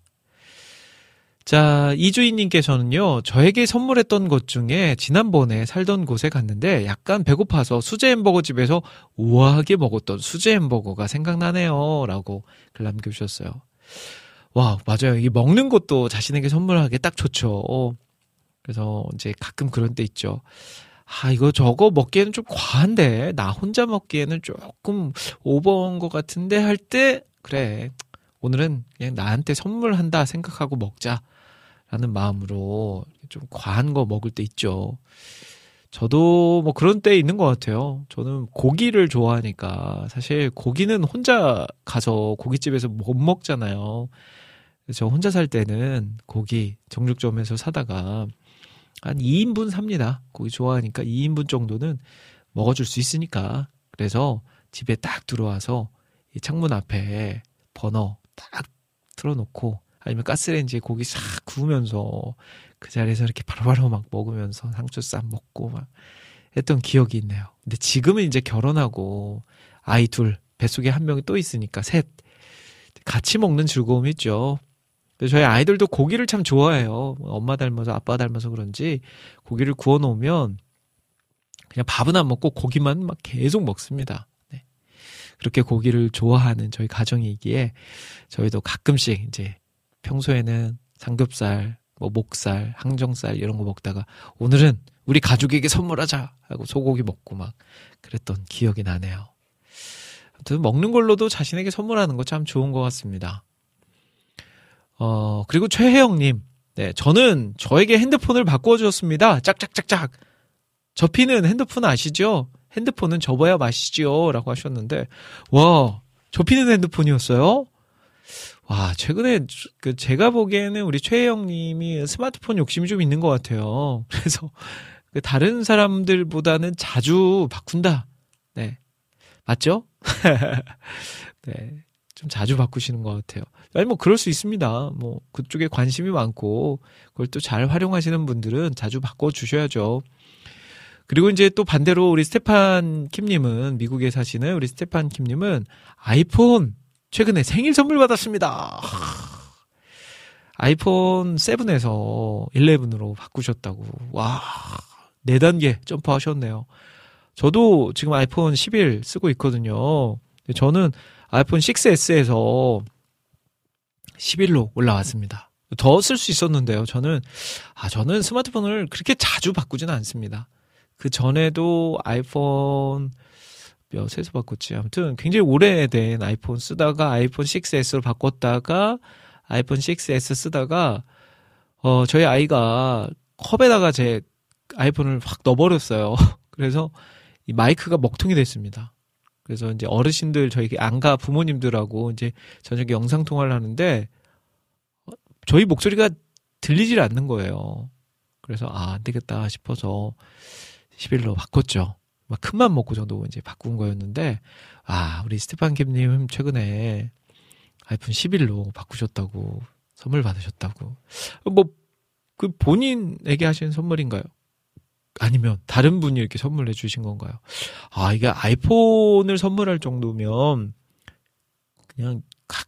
자, 이주인님께서는요, 저에게 선물했던 것 중에 지난번에 살던 곳에 갔는데 약간 배고파서 수제 햄버거 집에서 우아하게 먹었던 수제 햄버거가 생각나네요. 라고 글 남겨주셨어요. 와, 맞아요. 이 먹는 것도 자신에게 선물하기 딱 좋죠. 그래서 이제 가끔 그런 때 있죠. 아, 이거 저거 먹기에는 좀 과한데, 나 혼자 먹기에는 조금 오버한 것 같은데 할 때, 그래, 오늘은 그냥 나한테 선물한다 생각하고 먹자. 라는 마음으로 좀 과한 거 먹을 때 있죠. 저도 뭐 그런 때 있는 것 같아요. 저는 고기를 좋아하니까 사실 고기는 혼자 가서 고깃집에서 못 먹잖아요. 그래서 혼자 살 때는 고기 정육점에서 사다가 한 이 인분 삽니다. 고기 좋아하니까 이 인분 정도는 먹어줄 수 있으니까. 그래서 집에 딱 들어와서 이 창문 앞에 버너 딱 틀어놓고 아니면 가스레인지에 고기 싹 구우면서 그 자리에서 이렇게 바로바로 막 먹으면서 상추 쌈 먹고 막 했던 기억이 있네요. 근데 지금은 이제 결혼하고 아이 둘, 뱃속에 한 명이 또 있으니까 셋. 같이 먹는 즐거움이 있죠. 저희 아이들도 고기를 참 좋아해요. 엄마 닮아서 아빠 닮아서 그런지 고기를 구워 놓으면 그냥 밥은 안 먹고 고기만 막 계속 먹습니다. 네. 그렇게 고기를 좋아하는 저희 가정이기에 저희도 가끔씩 이제 평소에는 삼겹살, 뭐 목살, 항정살 이런 거 먹다가 오늘은 우리 가족에게 선물하자 하고 소고기 먹고 막 그랬던 기억이 나네요. 아무튼 먹는 걸로도 자신에게 선물하는 거 참 좋은 것 같습니다. 어, 그리고 최혜영님, 네, 저는 저에게 핸드폰을 바꾸어 주었습니다. 짝짝짝짝. 접히는 핸드폰 아시죠? 핸드폰은 접어야 맛이지요. 라고 하셨는데, 와, 접히는 핸드폰이었어요? 와, 최근에 그 제가 보기에는 우리 최혜영님이 스마트폰 욕심이 좀 있는 것 같아요. 그래서 그 다른 사람들보다는 자주 바꾼다. 네, 맞죠? 네, 좀 자주 바꾸시는 것 같아요. 아니 뭐 그럴 수 있습니다. 뭐 그쪽에 관심이 많고 그걸 또 잘 활용하시는 분들은 자주 바꿔 주셔야죠. 그리고 이제 또 반대로 우리 스테판 킴님은 미국에 사시는 우리 스테판 킴님은 아이폰 최근에 생일 선물 받았습니다. 아이폰 세븐에서 일레븐으로 바꾸셨다고. 와, 네 단계 점프하셨네요. 저도 지금 아이폰 십일 쓰고 있거든요. 저는 아이폰 식스 에스에서 십일로 올라왔습니다. 더 쓸 수 있었는데요. 저는, 아, 저는 스마트폰을 그렇게 자주 바꾸지는 않습니다. 그 전에도 아이폰 몇에서 바꿨지? 아무튼 굉장히 오래된 아이폰 쓰다가 아이폰 식스 에스로 바꿨다가 아이폰 식스 에스 쓰다가 어 저희 아이가 컵에다가 제 아이폰을 확 넣어버렸어요. 그래서 이 마이크가 먹통이 됐습니다. 그래서 이제 어르신들 저희 안가 부모님들하고 이제 저녁에 영상 통화를 하는데 저희 목소리가 들리질 않는 거예요. 그래서 아, 안 되겠다 싶어서 십일로 바꿨죠. 막 큰맘 먹고 저도 이제 바꾼 거였는데, 아, 우리 스테판 캡님 최근에 아이폰 십일로 바꾸셨다고, 선물 받으셨다고. 뭐, 그 본인에게 하신 선물인가요? 아니면 다른 분이 이렇게 선물해 주신 건가요? 아, 이게 아이폰을 선물할 정도면 그냥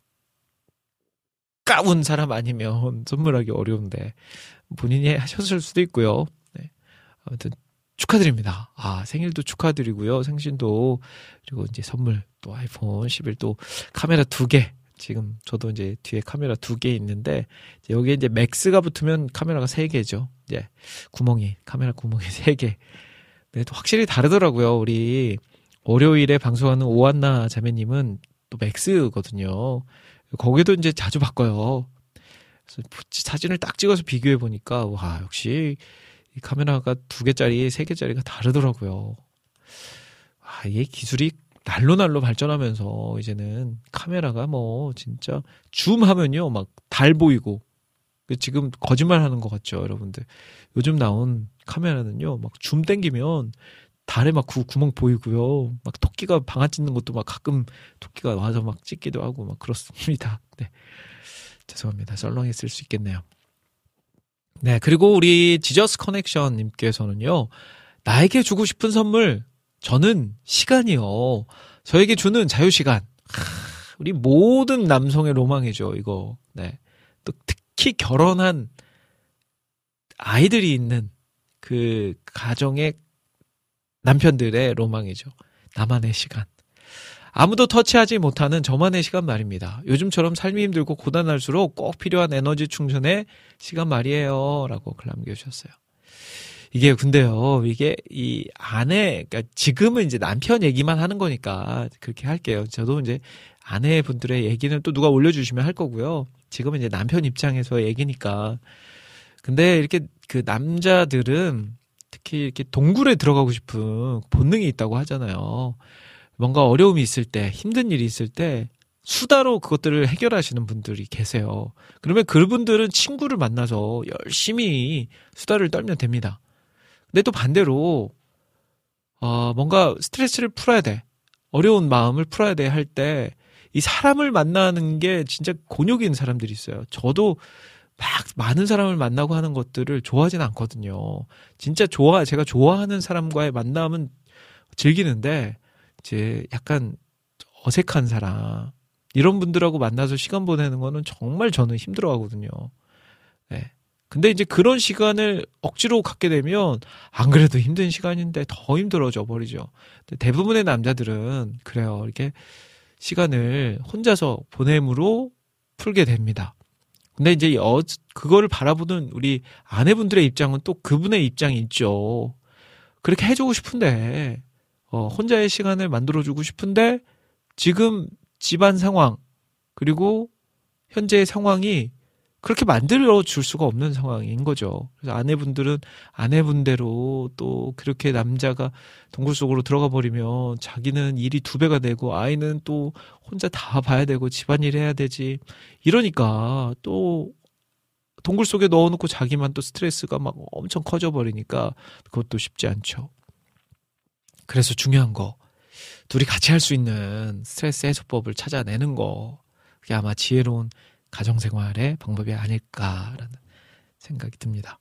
가까운 사람 아니면 선물하기 어려운데 본인이 하셨을 수도 있고요. 네. 아무튼 축하드립니다. 아, 생일도 축하드리고요. 생신도, 그리고 이제 선물, 또 아이폰 십일 또 카메라 두 개. 지금 저도 이제 뒤에 카메라 두 개 있는데, 이제 여기에 이제 맥스가 붙으면 카메라가 세 개죠. 이제 구멍이, 카메라 구멍이 세 개. 네, 또 확실히 다르더라고요. 우리 월요일에 방송하는 오한나 자매님은 또 맥스거든요. 거기도 이제 자주 바꿔요. 그래서 사진을 딱 찍어서 비교해 보니까, 와, 역시 이 카메라가 두 개짜리, 세 개짜리가 다르더라고요. 아, 이게 기술이 날로 날로 발전하면서 이제는 카메라가 뭐 진짜 줌하면요 막 달 보이고, 지금 거짓말 하는 것 같죠, 여러분들. 요즘 나온 카메라는요 막 줌 땡기면 달에 막 구, 구멍 보이고요. 막 토끼가 방아 찢는 것도 막 가끔 토끼가 와서 막 찍기도 하고 막 그렇습니다. 네. 죄송합니다. 썰렁했을 수 있겠네요. 네, 그리고 우리 지저스 커넥션 님께서는요, 나에게 주고 싶은 선물, 저는 시간이요. 저에게 주는 자유시간. 하, 우리 모든 남성의 로망이죠, 이거. 네. 또 특히 결혼한 아이들이 있는 그 가정의 남편들의 로망이죠. 나만의 시간. 아무도 터치하지 못하는 저만의 시간 말입니다. 요즘처럼 삶이 힘들고 고단할수록 꼭 필요한 에너지 충전의 시간 말이에요. 라고 글 남겨주셨어요. 이게 근데요, 이게 이 아내, 그러니까 지금은 이제 남편 얘기만 하는 거니까 그렇게 할게요. 저도 이제 아내분들의 얘기는 또 누가 올려주시면 할 거고요. 지금은 이제 남편 입장에서 얘기니까. 근데 이렇게 그 남자들은 특히 이렇게 동굴에 들어가고 싶은 본능이 있다고 하잖아요. 뭔가 어려움이 있을 때, 힘든 일이 있을 때 수다로 그것들을 해결하시는 분들이 계세요. 그러면 그분들은 친구를 만나서 열심히 수다를 떨면 됩니다. 근데 또 반대로 어, 뭔가 스트레스를 풀어야 돼. 어려운 마음을 풀어야 돼 할 때 이 사람을 만나는 게 진짜 곤욕인 사람들이 있어요. 저도 막 많은 사람을 만나고 하는 것들을 좋아하진 않거든요. 진짜 좋아, 제가 좋아하는 사람과의 만남은 즐기는데 이제 약간 어색한 사람 이런 분들하고 만나서 시간 보내는 거는 정말 저는 힘들어 하거든요. 네. 근데 이제 그런 시간을 억지로 갖게 되면 안 그래도 힘든 시간인데 더 힘들어져 버리죠. 대부분의 남자들은 그래요. 이렇게 시간을 혼자서 보냄으로 풀게 됩니다. 근데 이제 어, 그거를 바라보는 우리 아내분들의 입장은 또 그분의 입장이 있죠. 그렇게 해주고 싶은데 어, 혼자의 시간을 만들어주고 싶은데 지금 집안 상황 그리고 현재의 상황이 그렇게 만들어줄 수가 없는 상황인 거죠. 그래서 아내분들은 아내분대로 또 그렇게 남자가 동굴 속으로 들어가 버리면 자기는 일이 두 배가 되고 아이는 또 혼자 다 봐야 되고 집안일 해야 되지. 이러니까 또 동굴 속에 넣어놓고 자기만 또 스트레스가 막 엄청 커져 버리니까 그것도 쉽지 않죠. 그래서 중요한 거 둘이 같이 할 수 있는 스트레스 해소법을 찾아내는 거 그게 아마 지혜로운 가정생활의 방법이 아닐까라는 생각이 듭니다.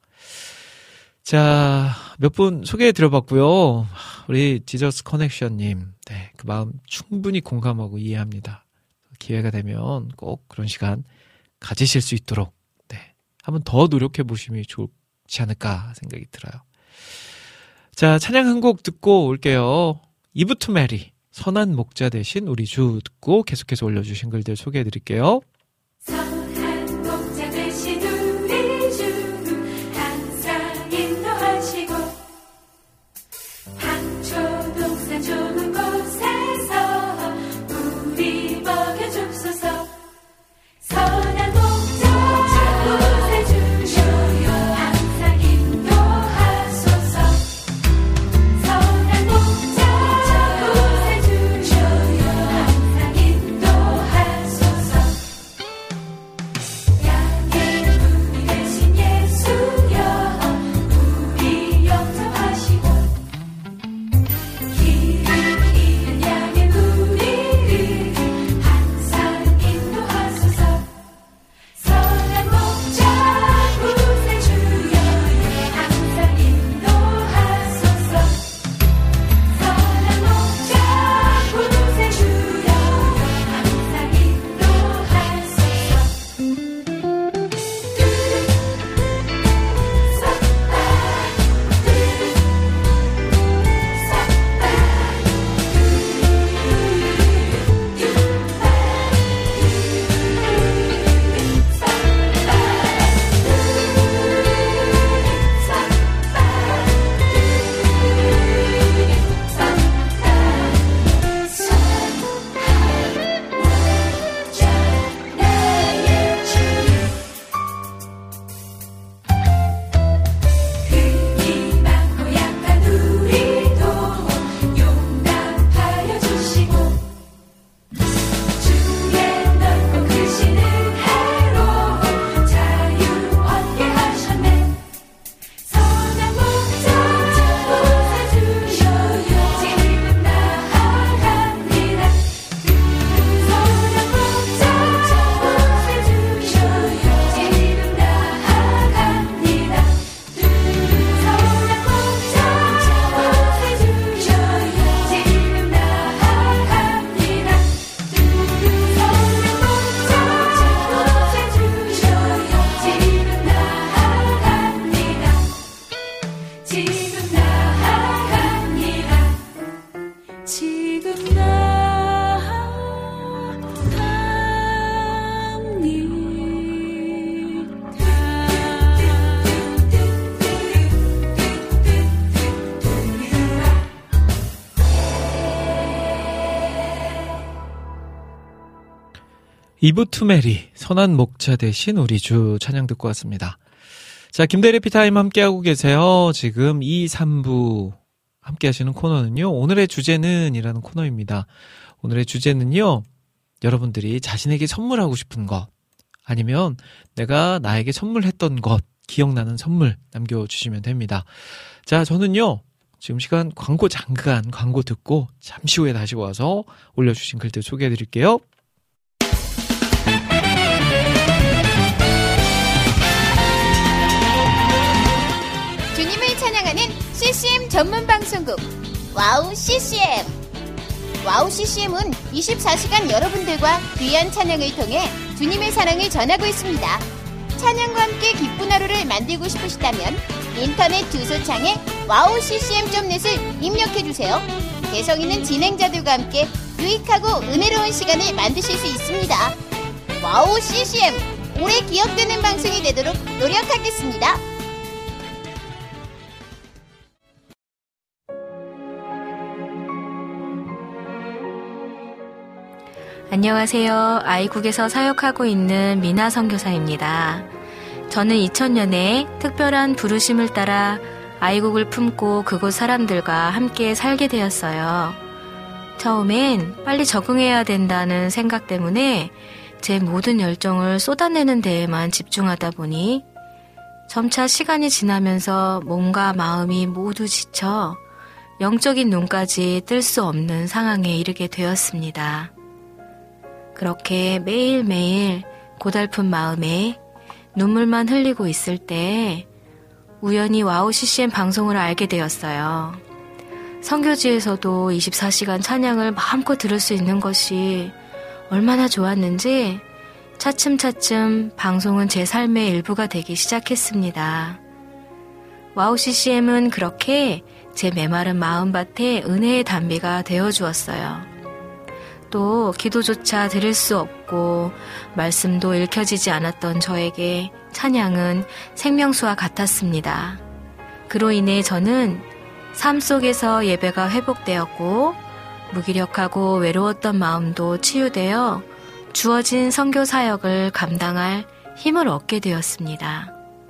자, 몇 분 소개해드려봤고요. 우리 지저스 커넥션님, 네, 그 마음 충분히 공감하고 이해합니다. 기회가 되면 꼭 그런 시간 가지실 수 있도록 네, 한번 더 노력해보심이 좋지 않을까 생각이 들어요. 자, 찬양 한 곡 듣고 올게요. 이브 투 메리, 선한 목자 대신 우리 주 듣고 계속해서 올려주신 글들 소개해드릴게요. 선한 목자 되신 우리 주 항상 인도하시고 한초동산 좋은 곳에서 우리 먹여줍소서. 선한 목자 구세주여 항상 인도하소서. 선한 목자 구세주여 항상 인도하소서. 이브투메리 선한 목자 대신 우리 주 찬양 듣고 왔습니다. 자, 김대리 피타임 함께하고 계세요. 지금 이, 삼 부 함께 하시는 코너는요, 오늘의 주제는 이라는 코너입니다. 오늘의 주제는요, 여러분들이 자신에게 선물하고 싶은 것, 아니면 내가 나에게 선물했던 것, 기억나는 선물 남겨주시면 됩니다. 자, 저는요, 지금 시간 광고 잠깐 광고 듣고 잠시 후에 다시 와서 올려주신 글들 소개해드릴게요. 주님을 찬양하는 씨씨엠 전문 방송국 와우 씨씨엠. 와우 씨씨엠은 이십사 시간 여러분들과 귀한 찬양을 통해 주님의 사랑을 전하고 있습니다. 찬양과 함께 기쁜 하루를 만들고 싶으시다면 인터넷 주소창에 와우 씨씨엠 닷 넷을 입력해주세요. 개성 있는 진행자들과 함께 유익하고 은혜로운 시간을 만드실 수 있습니다. 와우 씨씨엠, 오래 기억되는 방송이 되도록 노력하겠습니다. 안녕하세요. 아이국에서 사역하고 있는 미나 선교사입니다. 저는 이천 년에 특별한 부르심을 따라 아이국을 품고 그곳 사람들과 함께 살게 되었어요. 처음엔 빨리 적응해야 된다는 생각 때문에 제 모든 열정을 쏟아내는 데에만 집중하다 보니 점차 시간이 지나면서 몸과 마음이 모두 지쳐 영적인 눈까지 뜰 수 없는 상황에 이르게 되었습니다. 그렇게 매일매일 고달픈 마음에 눈물만 흘리고 있을 때 우연히 와우 씨씨엠 방송을 알게 되었어요. 선교지에서도 이십사 시간 찬양을 마음껏 들을 수 있는 것이 얼마나 좋았는지 차츰차츰 방송은 제 삶의 일부가 되기 시작했습니다. 와우 씨씨엠은 그렇게 제 메마른 마음밭에 은혜의 담비가 되어주었어요. 또 기도조차 들을 수 없고 말씀도 읽혀지지 않았던 저에게 찬양은 생명수와 같았습니다. 그로 인해 저는 삶 속에서 예배가 회복되었고 무기력하고 외로웠던 마음도 치유되어 주어진 선교 사역을 감당할 힘을 얻게 되었습니다.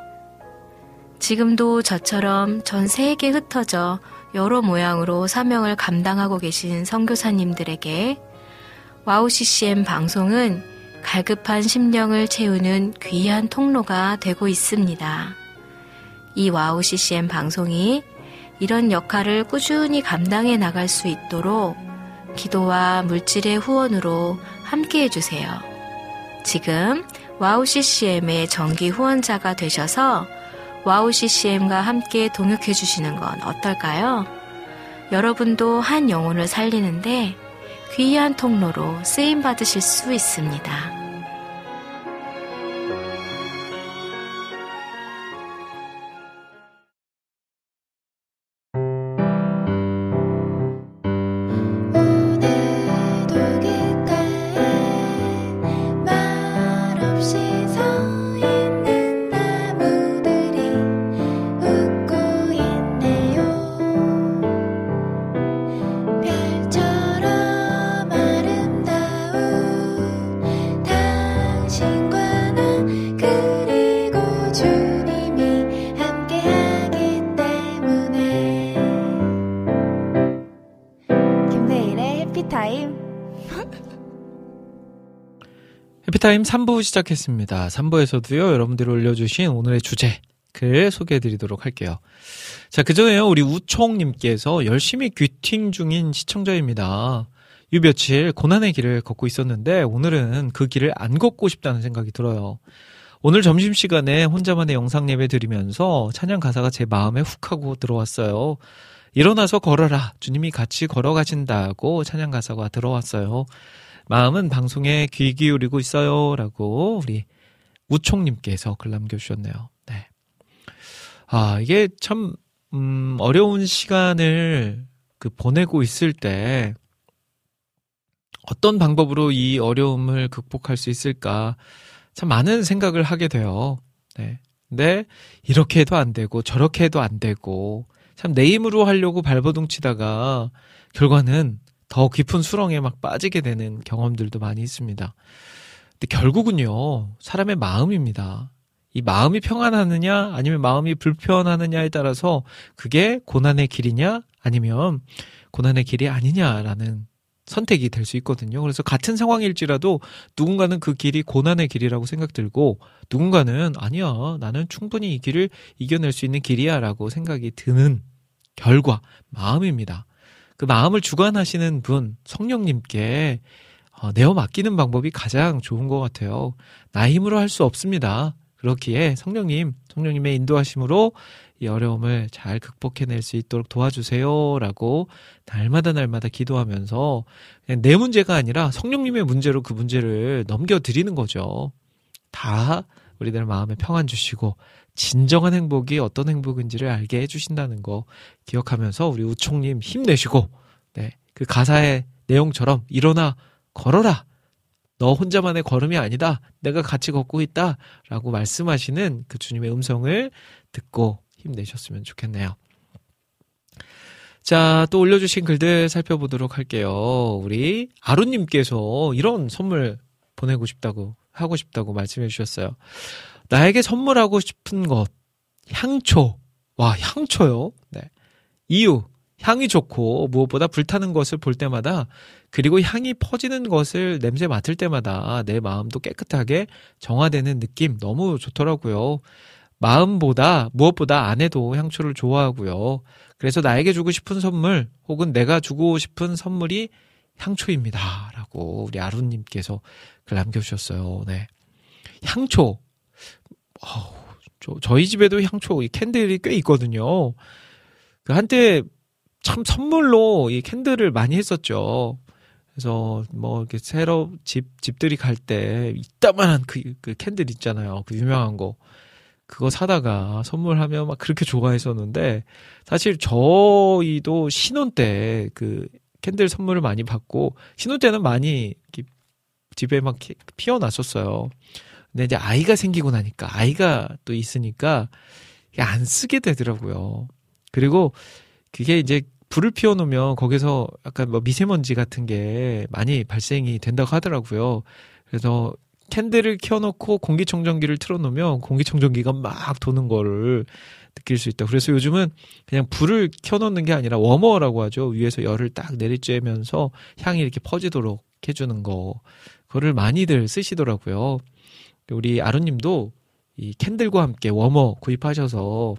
지금도 저처럼 전 세계에 흩어져 여러 모양으로 사명을 감당하고 계신 선교사님들에게 와우 씨씨엠 방송은 갈급한 심령을 채우는 귀한 통로가 되고 있습니다. 이 와우 씨씨엠 방송이 이런 역할을 꾸준히 감당해 나갈 수 있도록 기도와 물질의 후원으로 함께해 주세요. 지금 와우 씨씨엠의 정기 후원자가 되셔서 와우 씨씨엠과 함께 동역해 주시는 건 어떨까요? 여러분도 한 영혼을 살리는데 귀한 통로로 쓰임받으실 수 있습니다. 해피타임 삼 부 시작했습니다. 삼 부에서도요, 여러분들이 올려주신 오늘의 주제, 글 소개해드리도록 할게요. 자, 그전에요, 우리 우총님께서 열심히 귀팅 중인 시청자입니다. 이 며칠 고난의 길을 걷고 있었는데, 오늘은 그 길을 안 걷고 싶다는 생각이 들어요. 오늘 점심시간에 혼자만의 영상 예배 드리면서 찬양 가사가 제 마음에 훅 하고 들어왔어요. 일어나서 걸어라. 주님이 같이 걸어가신다고 찬양 가사가 들어왔어요. 마음은 방송에 귀 기울이고 있어요. 라고 우리 우총님께서 글 남겨주셨네요. 네. 아, 이게 참, 음, 어려운 시간을 그 보내고 있을 때 어떤 방법으로 이 어려움을 극복할 수 있을까 참 많은 생각을 하게 돼요. 네. 근데 이렇게 해도 안 되고 저렇게 해도 안 되고 참 내 힘으로 하려고 발버둥 치다가 결과는 더 깊은 수렁에 막 빠지게 되는 경험들도 많이 있습니다. 근데 결국은요, 사람의 마음입니다. 이 마음이 평안하느냐, 아니면 마음이 불편하느냐에 따라서 그게 고난의 길이냐, 아니면 고난의 길이 아니냐라는 선택이 될 수 있거든요. 그래서 같은 상황일지라도 누군가는 그 길이 고난의 길이라고 생각들고 누군가는 아니야, 나는 충분히 이 길을 이겨낼 수 있는 길이야 라고 생각이 드는 결과, 마음입니다. 그 마음을 주관하시는 분, 성령님께 어, 내어 맡기는 방법이 가장 좋은 것 같아요. 나의 힘으로 할 수 없습니다. 그렇기에 성령님, 성령님의 인도하심으로 이 어려움을 잘 극복해낼 수 있도록 도와주세요 라고 날마다 날마다 기도하면서 그냥 내 문제가 아니라 성령님의 문제로 그 문제를 넘겨드리는 거죠. 다 우리들 마음에 평안 주시고 진정한 행복이 어떤 행복인지를 알게 해주신다는 거 기억하면서 우리 우총님 힘내시고, 네, 그 가사의 내용처럼 일어나 걸어라, 너 혼자만의 걸음이 아니다, 내가 같이 걷고 있다 라고 말씀하시는 그 주님의 음성을 듣고 힘내셨으면 좋겠네요. 자, 또 올려주신 글들 살펴보도록 할게요. 우리 아루님께서 이런 선물 보내고 싶다고, 하고 싶다고 말씀해 주셨어요. 나에게 선물하고 싶은 것, 향초. 와, 향초요? 네. 이유, 향이 좋고 무엇보다 불타는 것을 볼 때마다, 그리고 향이 퍼지는 것을 냄새 맡을 때마다 내 마음도 깨끗하게 정화되는 느낌 너무 좋더라고요. 마음보다 무엇보다 아내도 향초를 좋아하고요. 그래서 나에게 주고 싶은 선물 혹은 내가 주고 싶은 선물이 향초입니다 라고 우리 아루님께서 글 남겨주셨어요. 네. 향초. 어우, 저, 저희 집에도 향초 이 캔들이 꽤 있거든요. 그 한때 참 선물로 이 캔들을 많이 했었죠. 그래서 뭐 이렇게 새로 집 집들이 갈 때 이따만한 그, 그 캔들 있잖아요. 그 유명한 거. 그거 사다가 선물하면 막 그렇게 좋아했었는데, 사실 저희도 신혼 때 그 캔들 선물을 많이 받고, 신혼 때는 많이 이렇게 집에 막 피워놨었어요. 근데 이제 아이가 생기고 나니까, 아이가 또 있으니까 안 쓰게 되더라고요. 그리고 그게 이제 불을 피워놓으면 거기서 약간 뭐 미세먼지 같은 게 많이 발생이 된다고 하더라고요. 그래서 캔들을 켜놓고 공기청정기를 틀어놓으면 공기청정기가 막 도는 거를 느낄 수 있다. 그래서 요즘은 그냥 불을 켜놓는 게 아니라 워머라고 하죠. 위에서 열을 딱 내리쬐면서 향이 이렇게 퍼지도록 해주는 거. 그거를 많이들 쓰시더라고요. 우리 아루님도 이 캔들과 함께 워머 구입하셔서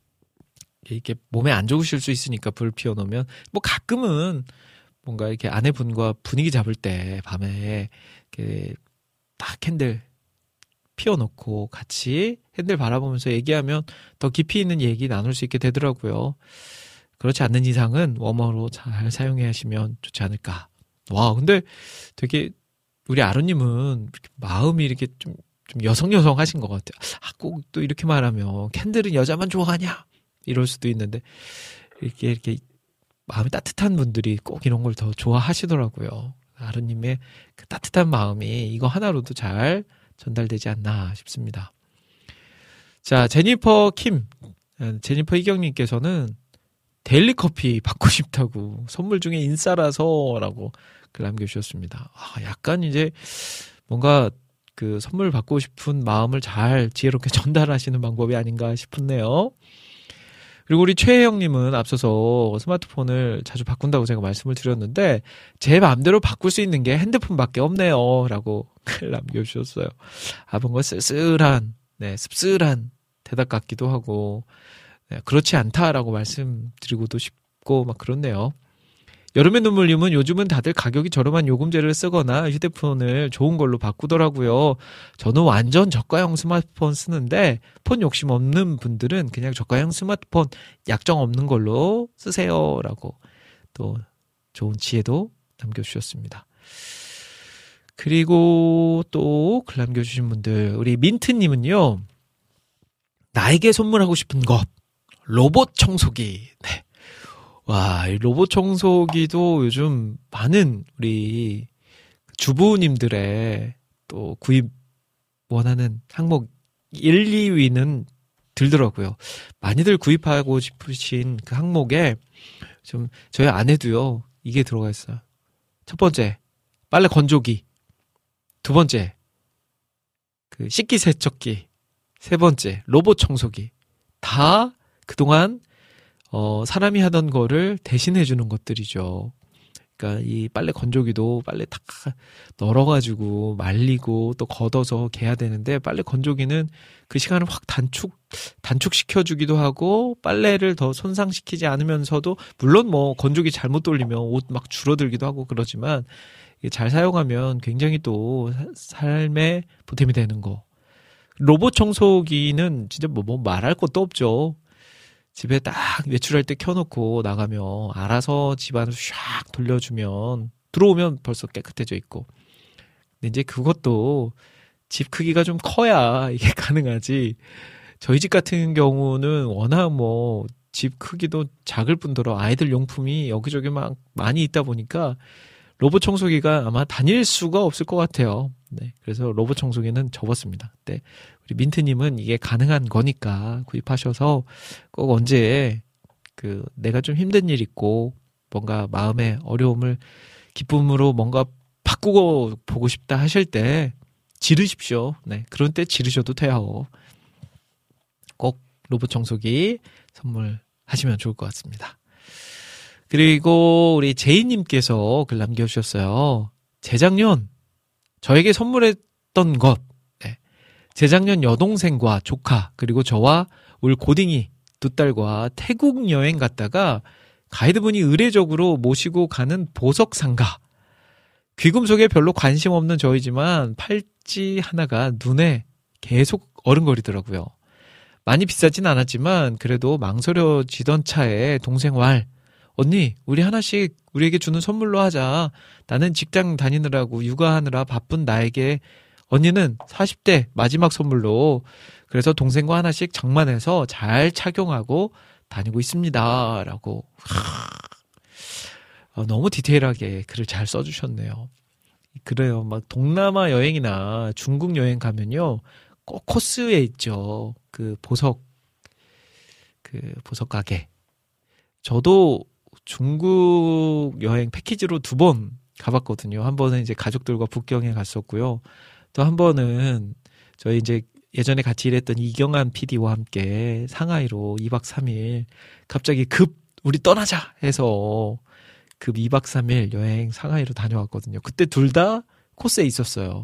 이렇게 몸에 안 좋으실 수 있으니까 불 피워놓으면, 뭐 가끔은 뭔가 이렇게 아내분과 분위기 잡을 때 밤에 이렇게 딱 캔들 피워놓고 같이 캔들 바라보면서 얘기하면 더 깊이 있는 얘기 나눌 수 있게 되더라고요. 그렇지 않는 이상은 워머로 잘 사용해 하시면 좋지 않을까. 와, 근데 되게 우리 아루님은 이렇게 마음이 이렇게 좀, 좀 여성 여성 하신 것 같아요. 아, 꼭 또 이렇게 말하면 캔들은 여자만 좋아하냐? 이럴 수도 있는데, 이렇게 이렇게 마음이 따뜻한 분들이 꼭 이런 걸 더 좋아하시더라고요. 아루님의 그 따뜻한 마음이 이거 하나로도 잘 전달되지 않나 싶습니다. 자, 제니퍼 킴, 제니퍼 이경님께서는 데일리 커피 받고 싶다고, 선물 중에 인싸라서라고 글 남겨주셨습니다. 아, 약간 이제 뭔가 그 선물 받고 싶은 마음을 잘 지혜롭게 전달하시는 방법이 아닌가 싶네요. 그리고 우리 최혜영님은 앞서서 스마트폰을 자주 바꾼다고 제가 말씀을 드렸는데, 제 마음대로 바꿀 수 있는 게 핸드폰밖에 없네요 라고 글 남겨주셨어요. 아, 뭔가 쓸쓸한, 네, 씁쓸한 대답 같기도 하고, 네, 그렇지 않다라고 말씀드리고도 싶고 막 그렇네요. 여름의 눈물님은 요즘은 다들 가격이 저렴한 요금제를 쓰거나 휴대폰을 좋은 걸로 바꾸더라고요. 저는 완전 저가형 스마트폰 쓰는데, 폰 욕심 없는 분들은 그냥 저가형 스마트폰 약정 없는 걸로 쓰세요 라고 또 좋은 지혜도 남겨주셨습니다. 그리고 또 글 남겨주신 분들, 우리 민트님은요, 나에게 선물하고 싶은 것, 로봇 청소기. 네. 와, 이 로봇 청소기도 요즘 많은 우리 주부님들의 또 구입 원하는 항목 일, 이 위는 들더라고요. 많이들 구입하고 싶으신 그 항목에 좀 저희 아내도요, 이게 들어가 있어요. 첫 번째, 빨래 건조기. 두 번째, 그 식기세척기, 세 번째 로봇 청소기, 다 그동안 어, 사람이 하던 거를 대신해 주는 것들이죠. 그러니까 이 빨래 건조기도 빨래 탁 널어가지고 말리고 또 걷어서 개야 되는데, 빨래 건조기는 그 시간을 확 단축 단축시켜주기도 하고 빨래를 더 손상시키지 않으면서도, 물론 뭐 건조기 잘못 돌리면 옷 막 줄어들기도 하고 그러지만 잘 사용하면 굉장히 또 삶에 보탬이 되는 거. 로봇 청소기는 진짜 뭐, 뭐 말할 것도 없죠. 집에 딱 외출할 때 켜놓고 나가면 알아서 집안을 샥 돌려주면 들어오면 벌써 깨끗해져 있고. 근데 이제 그것도 집 크기가 좀 커야 이게 가능하지. 저희 집 같은 경우는 워낙 뭐 집 크기도 작을 뿐더러 아이들 용품이 여기저기 막 많이 있다 보니까 로봇 청소기가 아마 다닐 수가 없을 것 같아요. 네, 그래서 로봇 청소기는 접었습니다. 근데 우리 민트님은 이게 가능한 거니까 구입하셔서 꼭 언제 그 내가 좀 힘든 일 있고 뭔가 마음의 어려움을 기쁨으로 뭔가 바꾸고 보고 싶다 하실 때 지르십시오. 네, 그런 때 지르셔도 돼요. 꼭 로봇 청소기 선물하시면 좋을 것 같습니다. 그리고 우리 제이님께서 글 남겨주셨어요. 재작년 저에게 선물했던 것, 네. 재작년 여동생과 조카 그리고 저와 울 고딩이 두 딸과 태국 여행 갔다가 가이드분이 의례적으로 모시고 가는 보석 상가. 귀금속에 별로 관심 없는 저이지만 팔찌 하나가 눈에 계속 어른거리더라고요. 많이 비싸진 않았지만 그래도 망설여지던 차에 동생 왈, 언니 우리 하나씩 우리에게 주는 선물로 하자. 나는 직장 다니느라고 육아하느라 바쁜 나에게 언니는 사십 대 마지막 선물로, 그래서 동생과 하나씩 장만해서 잘 착용하고 다니고 있습니다. 라고. 어, 너무 디테일하게 글을 잘 써주셨네요. 그래요. 막 동남아 여행이나 중국 여행 가면요, 꼭 코스에 있죠. 그 보석, 그 보석 가게. 저도 중국 여행 패키지로 두 번 가봤거든요. 한 번은 이제 가족들과 북경에 갔었고요. 또 한 번은 저희 이제 예전에 같이 일했던 이경한 피디와 함께 상하이로 이 박 삼 일 갑자기 급 우리 떠나자 해서 급 이 박 삼 일 여행 상하이로 다녀왔거든요. 그때 둘 다 코스에 있었어요.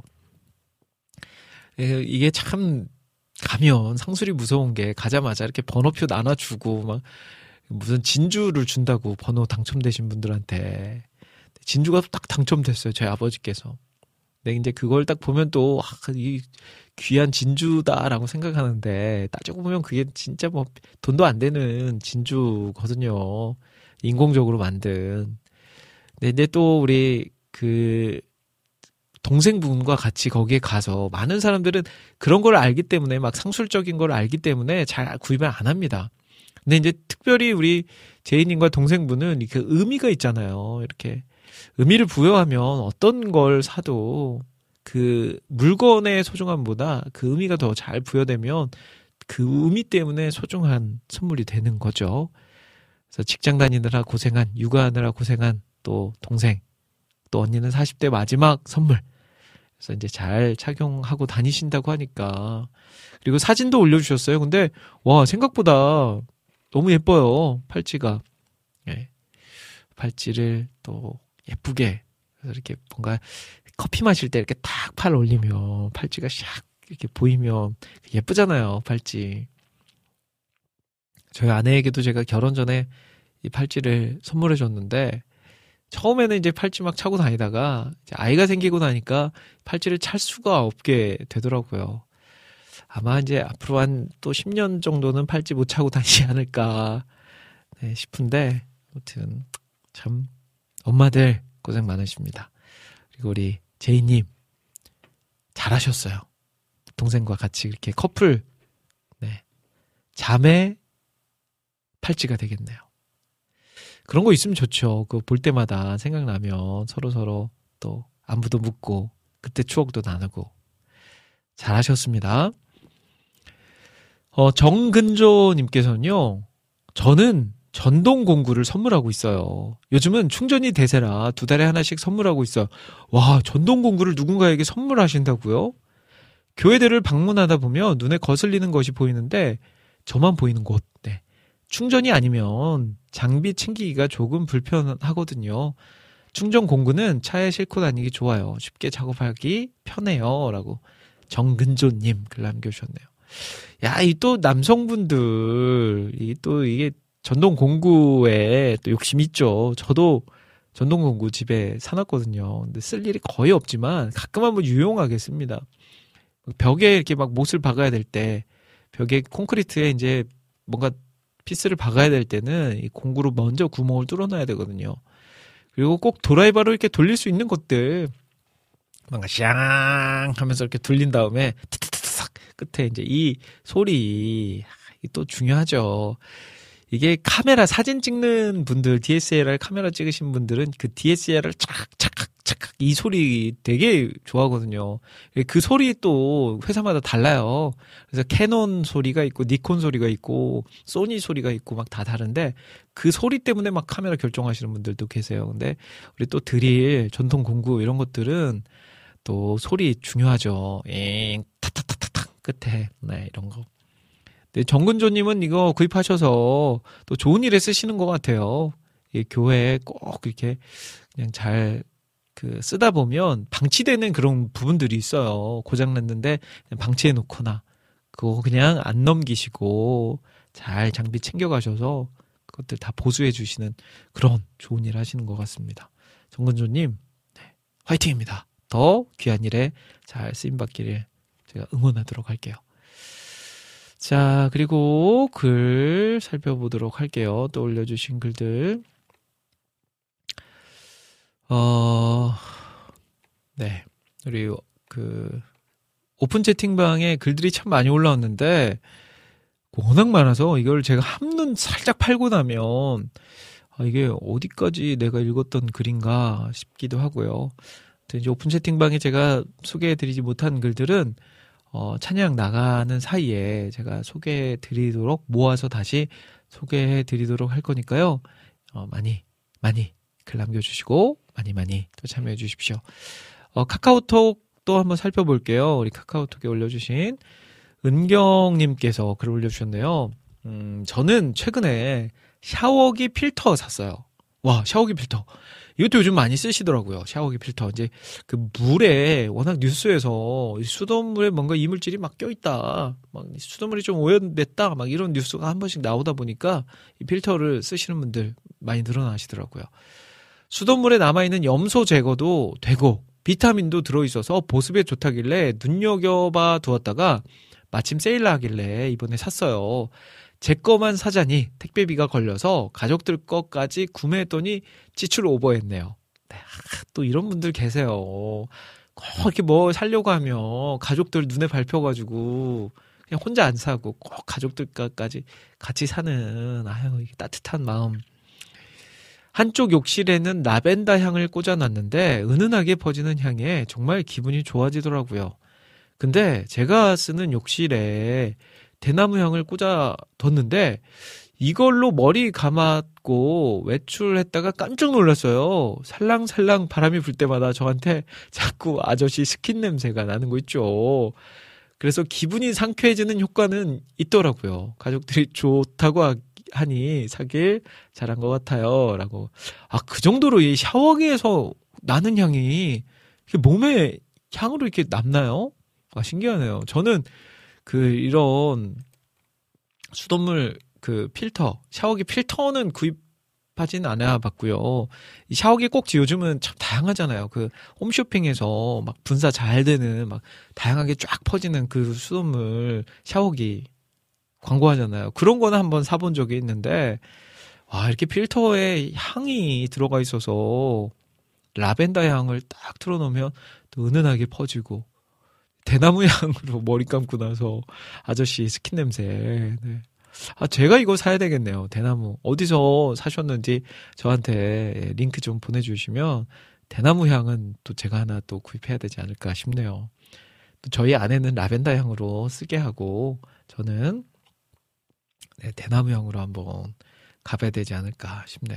이게 참 가면 상술이 무서운 게 가자마자 이렇게 번호표 나눠주고 막 무슨 진주를 준다고 번호 당첨되신 분들한테. 진주가 딱 당첨됐어요. 저희 아버지께서. 근데 이제 그걸 딱 보면 또 아, 이 귀한 진주다라고 생각하는데 따지고 보면 그게 진짜 뭐 돈도 안 되는 진주거든요. 인공적으로 만든. 근데 이제 또 우리 그 동생분과 같이 거기에 가서 많은 사람들은 그런 걸 알기 때문에 막 상술적인 걸 알기 때문에 잘 구입을 안 합니다. 근데 이제 특별히 우리 제이님과 동생분은 그 의미가 있잖아요. 이렇게 의미를 부여하면 어떤 걸 사도 그 물건의 소중함보다 그 의미가 더 잘 부여되면 그 의미 때문에 소중한 선물이 되는 거죠. 그래서 직장 다니느라 고생한, 육아하느라 고생한 또 동생, 또 언니는 사십 대 마지막 선물. 그래서 이제 잘 착용하고 다니신다고 하니까. 그리고 사진도 올려주셨어요. 근데 와, 생각보다 너무 예뻐요. 팔찌가. 예. 팔찌를 또 예쁘게, 그래서 이렇게 뭔가 커피 마실 때 이렇게 탁 팔 올리면 팔찌가 샥 이렇게 보이면 예쁘잖아요. 팔찌. 저희 아내에게도 제가 결혼 전에 이 팔찌를 선물해 줬는데, 처음에는 이제 팔찌 막 차고 다니다가 이제 아이가 생기고 나니까 팔찌를 찰 수가 없게 되더라고요. 아마 이제 앞으로 한 또 십 년 정도는 팔찌 못 차고 다니지 않을까 네, 싶은데, 아무튼 참 엄마들 고생 많으십니다. 그리고 우리 제이님 잘하셨어요. 동생과 같이 이렇게 커플, 네, 자매 팔찌가 되겠네요. 그런 거 있으면 좋죠. 그 볼 때마다 생각나면 서로 서로 또 안부도 묻고 그때 추억도 나누고. 잘하셨습니다. 어, 정근조님께서는요, 저는 전동 공구를 선물하고 있어요. 요즘은 충전이 대세라 두 달에 하나씩 선물하고 있어요. 와, 전동 공구를 누군가에게 선물하신다고요? 교회들을 방문하다 보면 눈에 거슬리는 것이 보이는데 저만 보이는 곳. 네. 충전이 아니면 장비 챙기기가 조금 불편하거든요. 충전 공구는 차에 싣고 다니기 좋아요. 쉽게 작업하기 편해요. 라고 정근조님 글 남겨주셨네요. 야, 이 또 남성분들, 이 또 이게 전동 공구에 또 욕심 있죠. 저도 전동 공구 집에 사놨거든요. 근데 쓸 일이 거의 없지만 가끔 한번 유용하게 씁니다. 벽에 이렇게 막 못을 박아야 될 때, 벽에 콘크리트에 이제 뭔가 피스를 박아야 될 때는 이 공구로 먼저 구멍을 뚫어놔야 되거든요. 그리고 꼭 드라이버로 이렇게 돌릴 수 있는 것들, 뭔가 샹 하면서 이렇게 돌린 다음에 탁탁탁 끝에 이제 이 소리, 이게 또 중요하죠. 이게 카메라 사진 찍는 분들, 디에스엘알 카메라 찍으신 분들은 그 디에스엘알 착착 착착 이 소리 되게 좋아하거든요. 그 소리 또 회사마다 달라요. 그래서 캐논 소리가 있고 니콘 소리가 있고 소니 소리가 있고 막 다 다른데 그 소리 때문에 막 카메라 결정하시는 분들도 계세요. 근데 우리 또 드릴, 전통 공구 이런 것들은 또 소리 중요하죠. 엥 탁탁탁탁 끝에 네, 이런 거. 네, 정근조님은 이거 구입하셔서 또 좋은 일에 쓰시는 것 같아요. 이 교회에 꼭 이렇게 그냥 잘 그 쓰다 보면 방치되는 그런 부분들이 있어요. 고장났는데 그냥 방치해 놓거나 그거 그냥 안 넘기시고 잘 장비 챙겨가셔서 그것들 다 보수해 주시는 그런 좋은 일 하시는 것 같습니다. 정근조님, 네, 화이팅입니다. 더 귀한 일에 잘 쓰임받기를 제가 응원하도록 할게요. 자, 그리고 글 살펴보도록 할게요. 또 올려주신 글들. 어, 네. 우리, 그, 오픈 채팅방에 글들이 참 많이 올라왔는데, 워낙 많아서 이걸 제가 한눈 살짝 팔고 나면, 아, 이게 어디까지 내가 읽었던 글인가 싶기도 하고요. 이제 오픈 채팅방에 제가 소개해드리지 못한 글들은, 어, 찬양 나가는 사이에 제가 소개해 드리도록 모아서 다시 소개해 드리도록 할 거니까요. 어, 많이, 많이 글 남겨주시고, 많이, 많이 또 참여해 주십시오. 어, 카카오톡도 한번 살펴볼게요. 우리 카카오톡에 올려주신 은경님께서 글 올려주셨네요. 음, 저는 최근에 샤워기 필터 샀어요. 와, 샤워기 필터. 이것도 요즘 많이 쓰시더라고요. 샤워기 필터. 이제 그 물에 워낙 뉴스에서 수돗물에 뭔가 이물질이 막 껴있다. 막 수돗물이 좀 오염됐다. 막 이런 뉴스가 한 번씩 나오다 보니까 이 필터를 쓰시는 분들 많이 늘어나시더라고요. 수돗물에 남아있는 염소 제거도 되고 비타민도 들어있어서 보습에 좋다길래 눈여겨봐 두었다가 마침 세일 나길래 이번에 샀어요. 제 거만 사자니 택배비가 걸려서 가족들 거까지 구매했더니 지출 오버했네요. 네, 또 이런 분들 계세요. 꼭 이렇게 뭐 사려고 하면 가족들 눈에 밟혀가지고 그냥 혼자 안 사고 꼭 가족들 거까지 같이 사는 아유 이게 따뜻한 마음. 한쪽 욕실에는 라벤더 향을 꽂아놨는데 은은하게 퍼지는 향에 정말 기분이 좋아지더라고요. 근데 제가 쓰는 욕실에 대나무 향을 꽂아뒀는데 이걸로 머리 감았고 외출했다가 깜짝 놀랐어요. 살랑살랑 바람이 불 때마다 저한테 자꾸 아저씨 스킨 냄새가 나는 거 있죠. 그래서 기분이 상쾌해지는 효과는 있더라고요. 가족들이 좋다고 하니 사길 잘한 것 같아요. 라고. 아, 그 정도로 이 샤워기에서 나는 향이 몸에 향으로 이렇게 남나요? 아, 신기하네요. 저는 그 이런 수돗물 그 필터, 샤워기 필터는 구입하진 않아 봤고요. 이 샤워기 꼭지 요즘은 참 다양하잖아요. 그 홈쇼핑에서 막 분사 잘 되는 막 다양하게 쫙 퍼지는 그 수돗물 샤워기 광고하잖아요. 그런 거는 한번 사본 적이 있는데 와, 이렇게 필터에 향이 들어가 있어서 라벤더 향을 딱 틀어놓으면 또 은은하게 퍼지고 대나무 향으로 머리 감고 나서 아저씨 스킨 냄새. 네. 아, 제가 이거 사야 되겠네요. 대나무. 어디서 사셨는지 저한테 링크 좀 보내주시면 대나무 향은 또 제가 하나 또 구입해야 되지 않을까 싶네요. 또 저희 아내는 라벤더 향으로 쓰게 하고 저는 네, 대나무 향으로 한번 가봐야 되지 않을까 싶네요.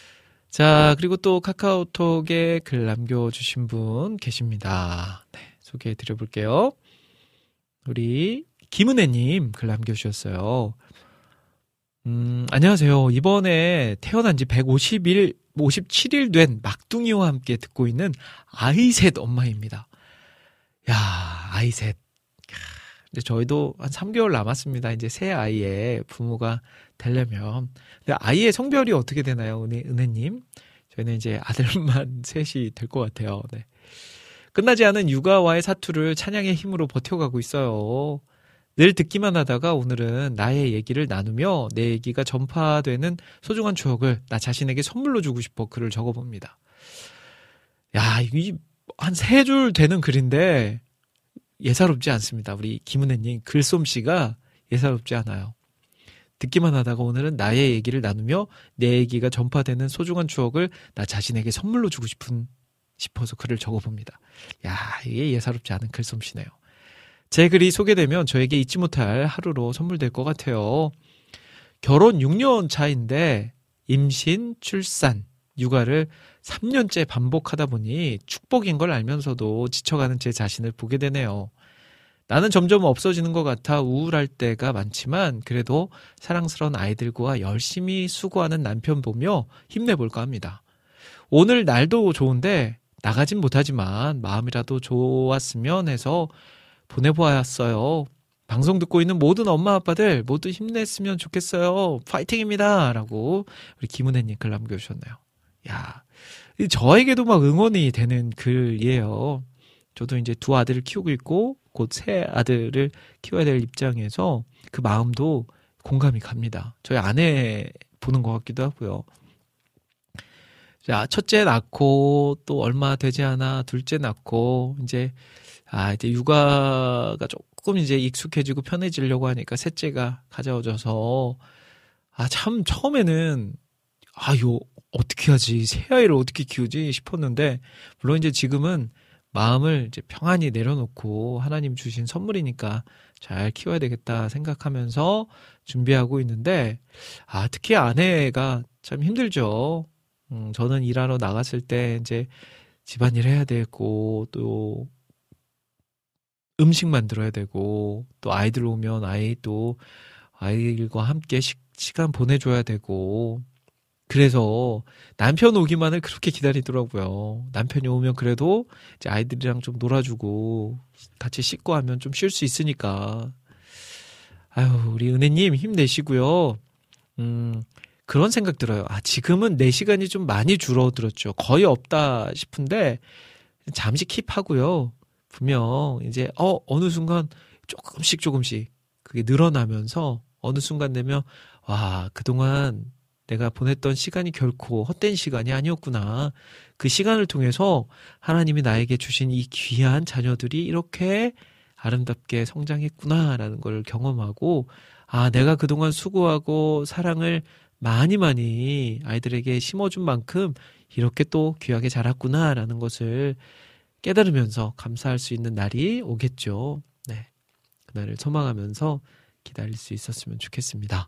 자, 그리고 또 카카오톡에 글 남겨주신 분 계십니다. 네, 소개해 드려볼게요. 우리 김은혜님 글 남겨주셨어요. 음, 안녕하세요. 이번에 태어난 지 백오십 일, 오십칠 일 된 막둥이와 함께 듣고 있는 아이셋 엄마입니다. 야, 아이셋. 근데 저희도 한 삼 개월 남았습니다. 이제 새 아이의 부모가 되려면. 근데 아이의 성별이 어떻게 되나요, 은혜, 은혜님? 저희는 이제 아들만 셋이 될 것 같아요. 네. 끝나지 않은 육아와의 사투를 찬양의 힘으로 버텨가고 있어요. 늘 듣기만 하다가 오늘은 나의 얘기를 나누며 내 얘기가 전파되는 소중한 추억을 나 자신에게 선물로 주고 싶어 글을 적어봅니다. 야, 이 한 세 줄 되는 글인데 예사롭지 않습니다. 우리 김은혜님 글솜씨가 예사롭지 않아요. 듣기만 하다가 오늘은 나의 얘기를 나누며 내 얘기가 전파되는 소중한 추억을 나 자신에게 선물로 주고 싶은 싶어서 글을 적어봅니다. 야, 이게 예사롭지 않은 글솜씨네요. 제 글이 소개되면 저에게 잊지 못할 하루로 선물될 것 같아요. 결혼 육 년 차인데 임신, 출산, 육아를 삼 년째 반복하다 보니 축복인 걸 알면서도 지쳐가는 제 자신을 보게 되네요. 나는 점점 없어지는 것 같아 우울할 때가 많지만 그래도 사랑스러운 아이들과 열심히 수고하는 남편 보며 힘내볼까 합니다. 오늘 날도 좋은데 나가진 못하지만 마음이라도 좋았으면 해서 보내보았어요. 방송 듣고 있는 모든 엄마 아빠들 모두 힘냈으면 좋겠어요. 파이팅입니다. 라고 우리 김은혜님 글 남겨주셨네요. 야, 저에게도 막 응원이 되는 글이에요. 저도 이제 두 아들을 키우고 있고 곧 새 아들을 키워야 될 입장에서 그 마음도 공감이 갑니다. 저희 아내 보는 것 같기도 하고요. 자, 첫째 낳고 또 얼마 되지 않아 둘째 낳고 이제 아 이제 육아가 조금 이제 익숙해지고 편해지려고 하니까 셋째가 가져져서 아 참 처음에는 아 요 어떻게 하지 새 아이를 어떻게 키우지 싶었는데 물론 이제 지금은 마음을 이제 평안히 내려놓고 하나님 주신 선물이니까 잘 키워야 되겠다 생각하면서 준비하고 있는데 아 특히 아내가 참 힘들죠. 음, 저는 일하러 나갔을 때 이제 집안일 해야 되고 또 음식 만들어야 되고 또 아이들 오면 아이 또 아이들과 함께 시, 시간 보내줘야 되고 그래서 남편 오기만을 그렇게 기다리더라고요. 남편이 오면 그래도 이제 아이들이랑 좀 놀아주고 같이 씻고 하면 좀 쉴 수 있으니까 아유 우리 은혜님 힘내시고요. 음 그런 생각 들어요. 아 지금은 내 시간이 좀 많이 줄어들었죠. 거의 없다 싶은데 잠시 킵하고요. 분명 이제 어 어느 순간 조금씩 조금씩 그게 늘어나면서 어느 순간 되면 와 그동안 내가 보냈던 시간이 결코 헛된 시간이 아니었구나. 그 시간을 통해서 하나님이 나에게 주신 이 귀한 자녀들이 이렇게 아름답게 성장했구나라는 걸 경험하고 아 내가 그동안 수고하고 사랑을 많이 많이 아이들에게 심어준 만큼 이렇게 또 귀하게 자랐구나라는 것을 깨달으면서 감사할 수 있는 날이 오겠죠. 네, 그날을 소망하면서 기다릴 수 있었으면 좋겠습니다.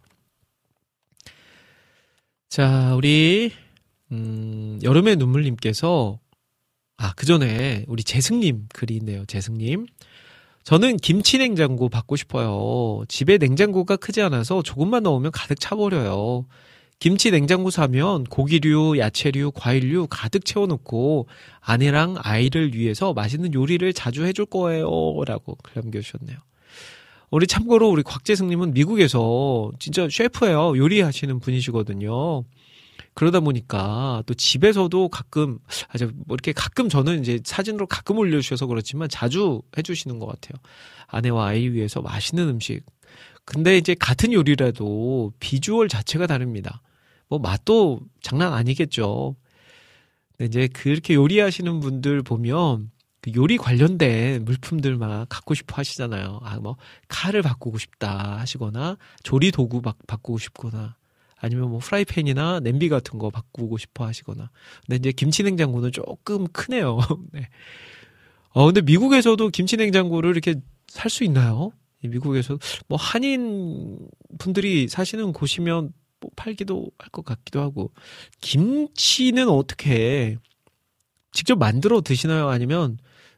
자, 우리 음, 여름의 눈물님께서 아, 그 전에 우리 재승님 글이 있네요. 재승님. 저는 김치 냉장고 받고 싶어요. 집에 냉장고가 크지 않아서 조금만 넣으면 가득 차버려요. 김치 냉장고 사면 고기류, 야채류, 과일류 가득 채워놓고 아내랑 아이를 위해서 맛있는 요리를 자주 해줄 거예요. 라고 글 남겨주셨네요. 우리 참고로 우리 곽재승님은 미국에서 진짜 셰프예요. 요리하시는 분이시거든요. 그러다 보니까 또 집에서도 가끔 아주 뭐 이렇게 가끔 저는 이제 사진으로 가끔 올려주셔서 그렇지만 자주 해주시는 것 같아요. 아내와 아이 위해서 맛있는 음식. 근데 이제 같은 요리라도 비주얼 자체가 다릅니다. 뭐 맛도 장난 아니겠죠. 근데 이제 그렇게 요리하시는 분들 보면 그 요리 관련된 물품들 막 갖고 싶어 하시잖아요. 아, 뭐 칼을 바꾸고 싶다 하시거나 조리 도구 막 바꾸고 싶거나 아니면 뭐 프라이팬이나 냄비 같은 거 바꾸고 싶어 하시거나. 근데 이제 김치 냉장고는 조금 크네요. 네. 어, 근데 미국에서도 김치 냉장고를 이렇게 살 수 있나요? 미국에서 뭐 한인 분들이 사시는 곳이면 뭐 팔기도 할 것 같기도 하고. 김치는 어떻게 직접 만들어 드시나요? 아니면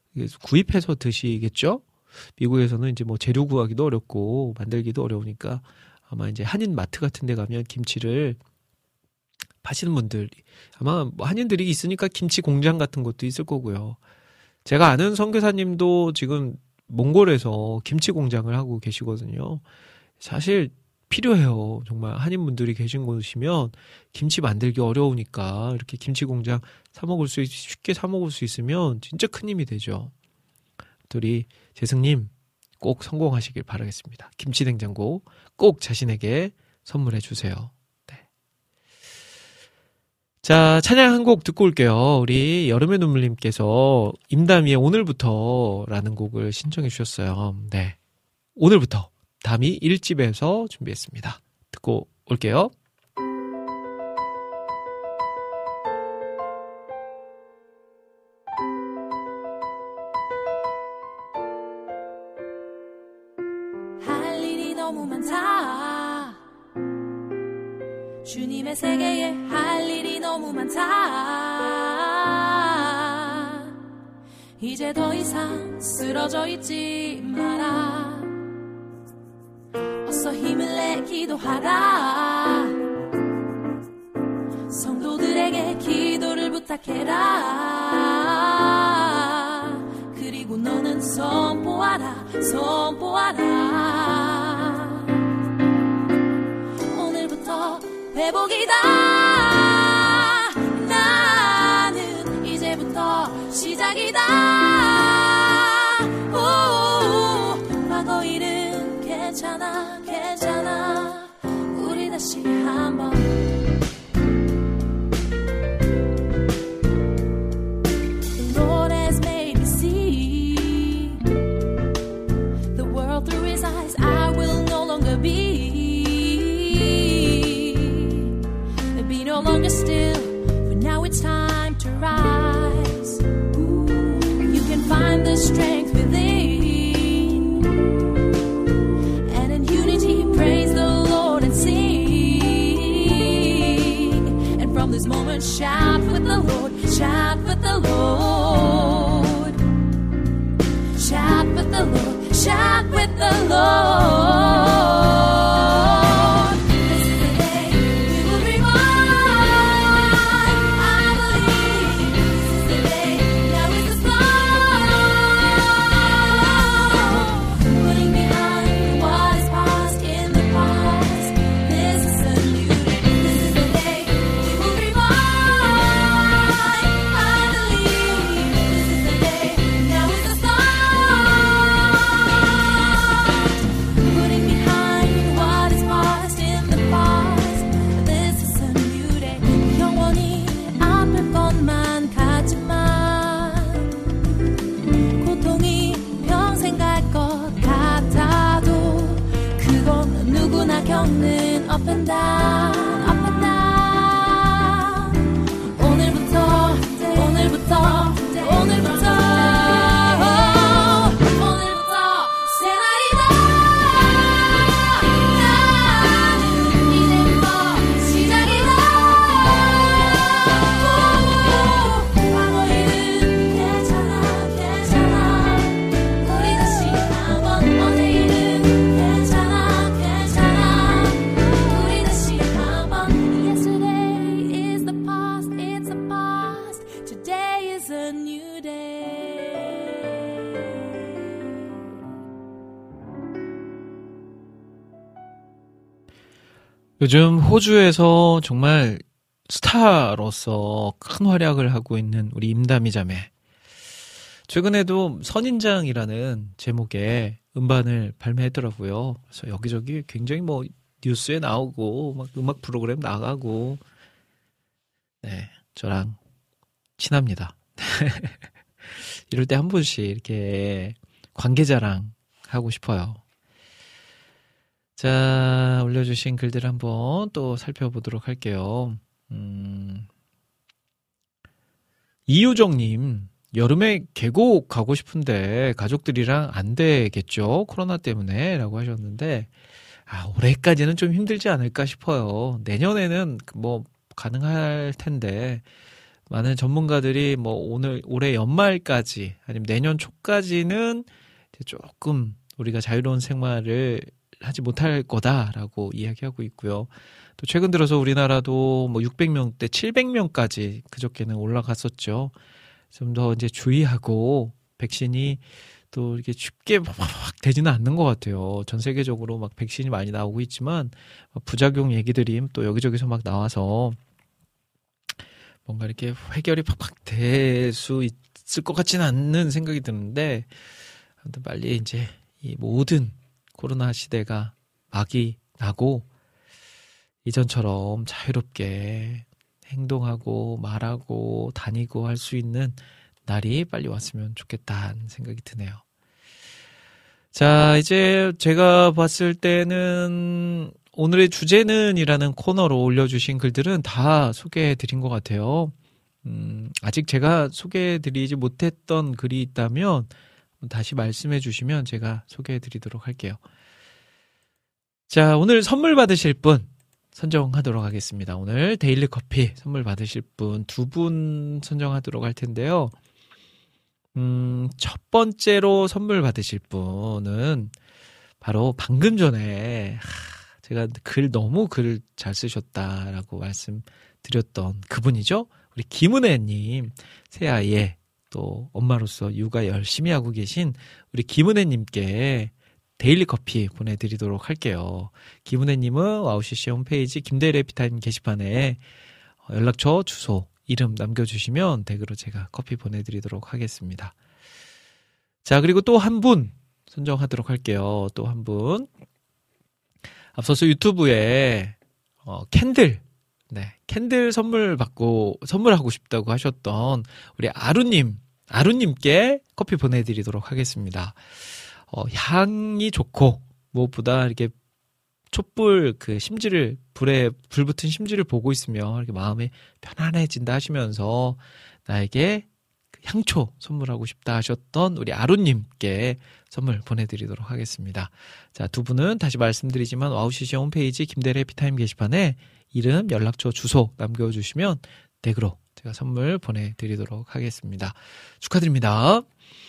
구입해서 드시겠죠? 미국에서는 이제 뭐 재료 구하기도 어렵고 만들기도 어려우니까 아마 이제 한인 마트 같은 데 가면 김치를 파시는 분들 아마 뭐 한인들이 있으니까 김치 공장 같은 것도 있을 거고요. 제가 아는 선교사님도 지금 몽골에서 김치 공장을 하고 계시거든요. 사실 필요해요. 정말 한인분들이 계신 곳이면 김치 만들기 어려우니까 이렇게 김치 공장 사 먹을 수 있, 쉽게 사 먹을 수 있으면 진짜 큰 힘이 되죠. 우리 재승님 꼭 성공하시길 바라겠습니다. 김치 냉장고 꼭 자신에게 선물해 주세요. 네. 자, 찬양 한 곡 듣고 올게요. 우리 여름의 눈물님께서 임다미의 오늘부터라는 곡을 신청해 주셨어요. 네, 오늘부터 다미 일 집에서 준비했습니다. 듣고 올게요. 할 일이 너무 많다. 주님의 세계에 할 일이 너무 많다. 이제 더 이상 쓰러져 있지 마라. 어서 힘을 내 기도하라. 성도들에게 기도를 부탁해라. 그리고 너는 선포하라. 선포하라. 오늘부터 회복이다. 나는 이제부터 시작이다. 오, 과거 일은 괜찮아 괜찮아. 우리 다시 한번. The Lord has made me see the world through his eyes. I will no longer be be no longer still, for now it's time to rise. You can find the strength within, and in unity praise the Lord and sing. And from this moment shout with the Lord, shout with the Lord, shout with the Lord, shout with the Lord. 겪는 up and down, up and down. 오늘부터, 오늘부터, 오늘부터, 오늘부터 새 날이다. 나는 이제부터 시작이다. 과거 일은 괜찮아, 괜찮아. 우리 다시 한번 어제 일은 괜찮아. 요즘 호주에서 정말 스타로서 큰 활약을 하고 있는 우리 임다미 자매. 최근에도 선인장이라는 제목의 음반을 발매했더라고요. 그래서 여기저기 굉장히 뭐 뉴스에 나오고 막 음악 프로그램 나가고, 네, 저랑 친합니다. 이럴 때 한 번씩 이렇게 관계자랑 하고 싶어요. 자, 올려주신 글들 한번 또 살펴보도록 할게요. 음, 이유정님, 여름에 계곡 가고 싶은데 가족들이랑 안 되겠죠? 코로나 때문에 라고 하셨는데, 아, 올해까지는 좀 힘들지 않을까 싶어요. 내년에는 뭐 가능할 텐데, 많은 전문가들이 뭐 오늘 올해 연말까지 아니면 내년 초까지는 이제 조금 우리가 자유로운 생활을 하지 못할 거다라고 이야기하고 있고요. 또 최근 들어서 우리나라도 뭐 육백 명대 칠백 명까지 그저께는 올라갔었죠. 좀 더 이제 주의하고 백신이 또 이렇게 쉽게 막 되지는 않는 것 같아요. 전 세계적으로 막 백신이 많이 나오고 있지만 부작용 얘기들이 또 여기저기서 막 나와서 뭔가 이렇게 해결이 팍팍 될 수 있을 것 같지는 않는 생각이 드는데 아무튼 빨리 이제 이 모든 코로나 시대가 막이 나고 이전처럼 자유롭게 행동하고 말하고 다니고 할 수 있는 날이 빨리 왔으면 좋겠다는 생각이 드네요. 자, 이제 제가 봤을 때는 오늘의 주제는 이라는 코너로 올려주신 글들은 다 소개해드린 것 같아요. 음, 아직 제가 소개해드리지 못했던 글이 있다면 다시 말씀해 주시면 제가 소개해드리도록 할게요. 자, 오늘 선물 받으실 분 선정하도록 하겠습니다. 오늘 데일리 커피 선물 받으실 분 두 분 선정하도록 할 텐데요. 음, 첫 번째로 선물 받으실 분은 바로 방금 전에 하, 제가 글 너무 글을 잘 쓰셨다라고 말씀드렸던 그분이죠. 우리 김은혜님, 새아이의 또 엄마로서 육아 열심히 하고 계신 우리 김은혜님께 데일리 커피 보내드리도록 할게요. 김은혜님은 와우씨씨 홈페이지 김대일의 해피타임 게시판에 연락처, 주소, 이름 남겨주시면 댁으로 제가 커피 보내드리도록 하겠습니다. 자, 그리고 또 한 분 선정하도록 할게요. 또 한 분. 앞서서 유튜브에 어, 캔들, 네, 캔들 선물 받고 선물하고 싶다고 하셨던 우리 아루님, 아루님께 커피 보내드리도록 하겠습니다. 어, 향이 좋고 무엇보다 이렇게 촛불 그 심지를 불에 불 붙은 심지를 보고 있으면 이렇게 마음이 편안해진다 하시면서 나에게 향초 선물하고 싶다 하셨던 우리 아루님께 선물 보내드리도록 하겠습니다. 자, 두 분은 다시 말씀드리지만 와우씨씨 홈페이지 김대일의 해피타임 게시판에 이름, 연락처, 주소 남겨주시면 댁으로 제가 선물 보내드리도록 하겠습니다. 축하드립니다.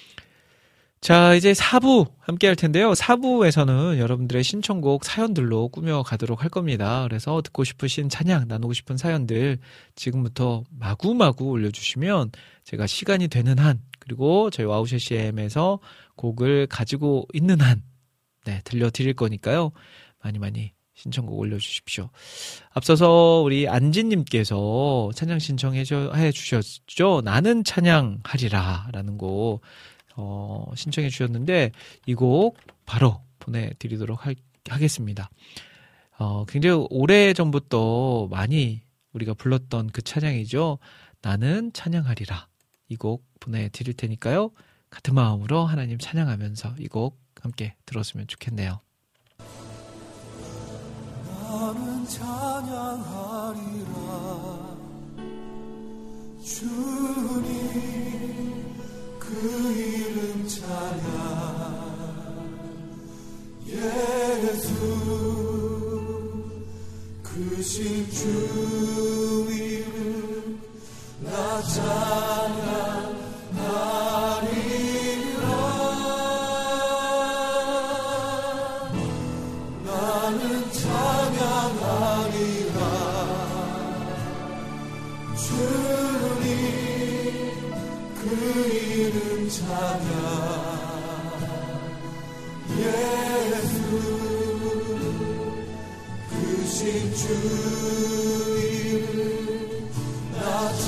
자, 이제 사 부 함께 할 텐데요. 사 부에서는 여러분들의 신청곡 사연들로 꾸며가도록 할 겁니다. 그래서 듣고 싶으신 찬양, 나누고 싶은 사연들 지금부터 마구마구 올려주시면 제가 시간이 되는 한, 그리고 저희 와우씨씨엠에서 곡을 가지고 있는 한, 네, 들려드릴 거니까요. 많이 많이 신청곡 올려주십시오. 앞서서 우리 안진님께서 찬양 신청해 주셨죠. 나는 찬양하리라 라는 곡 어, 신청해 주셨는데 이 곡 바로 보내드리도록 할, 하겠습니다. 어, 굉장히 오래전부터 많이 우리가 불렀던 그 찬양이죠. 나는 찬양하리라. 이 곡 보내드릴 테니까요. 같은 마음으로 하나님 찬양하면서 이 곡 함께 들었으면 좋겠네요. 나는 찬양하리라 주님 그 이름 찬양 예수 크신 주 이름 나 찬양하리라 나는 찬양하리라 주님 그 이름 찬양 예수 크신 주 이름 나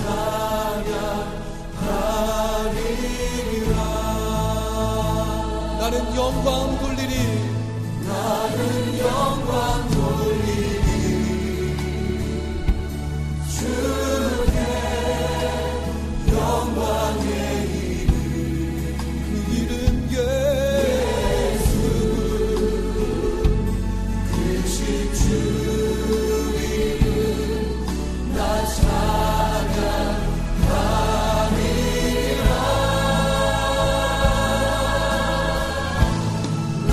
찬양하리라 나는 영광 돌리리 나는 영광 돌리리 주께 영광의 이름 그 이름 예수 크신 주 이름 나 찬양하리라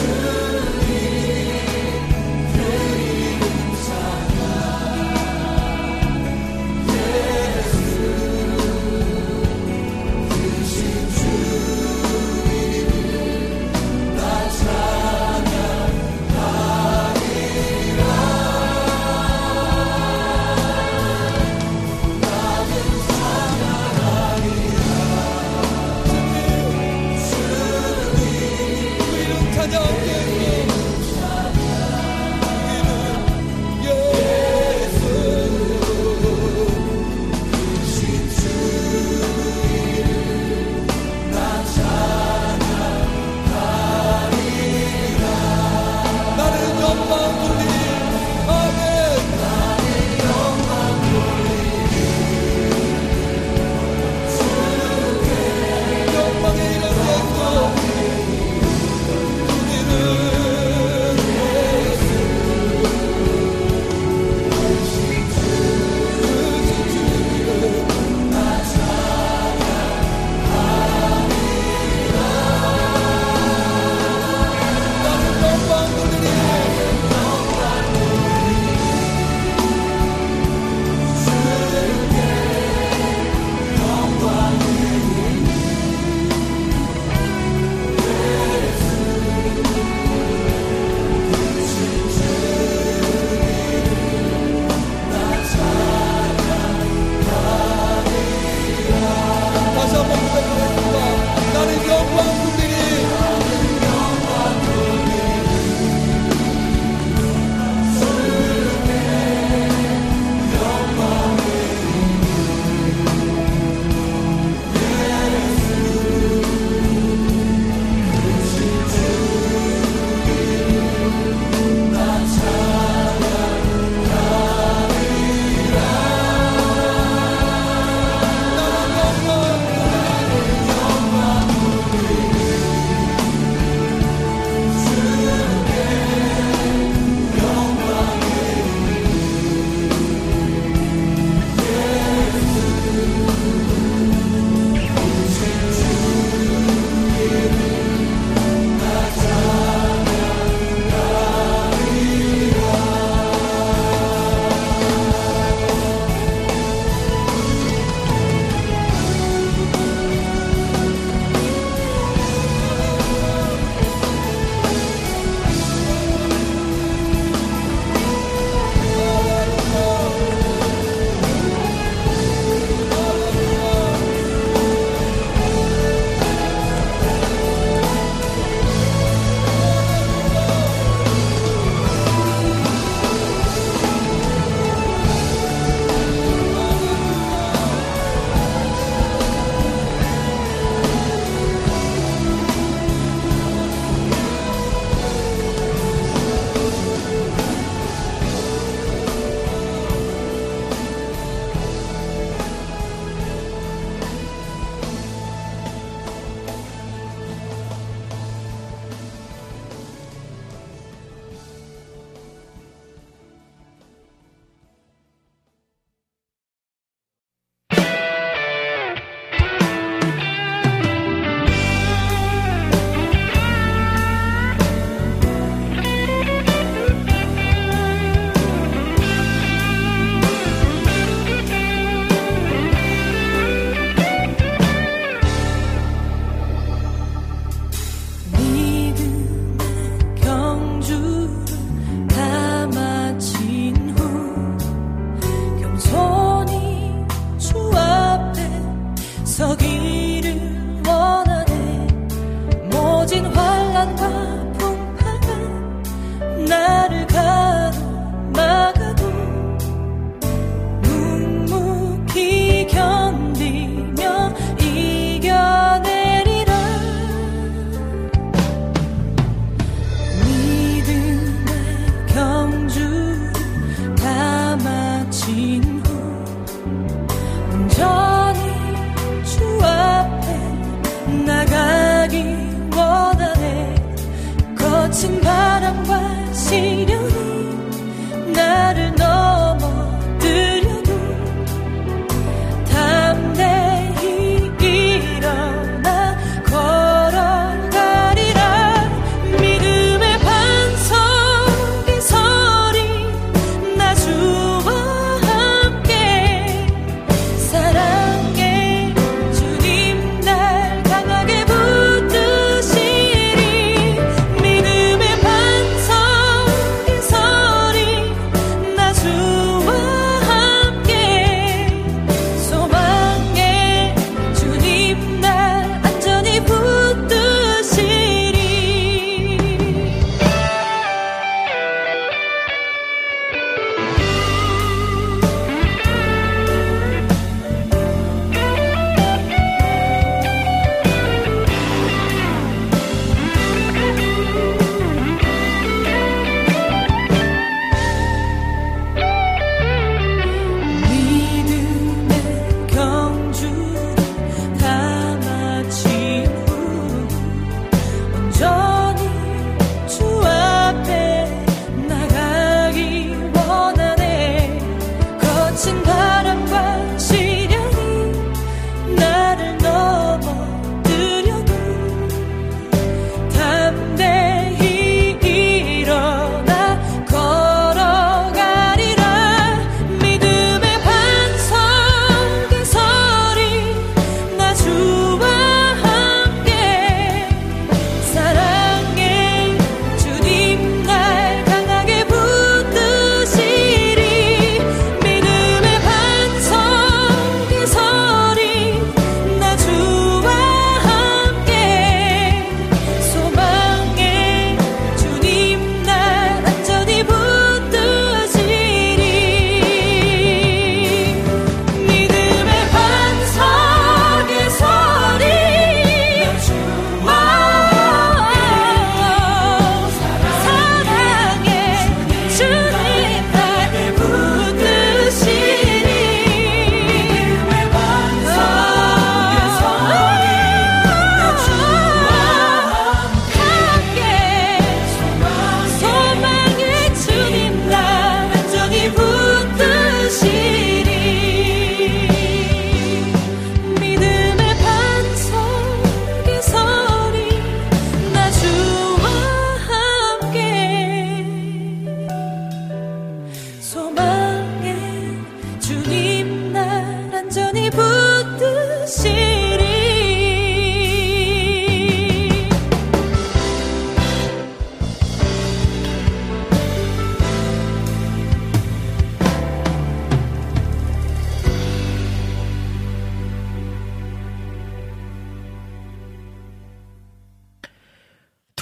찬양하게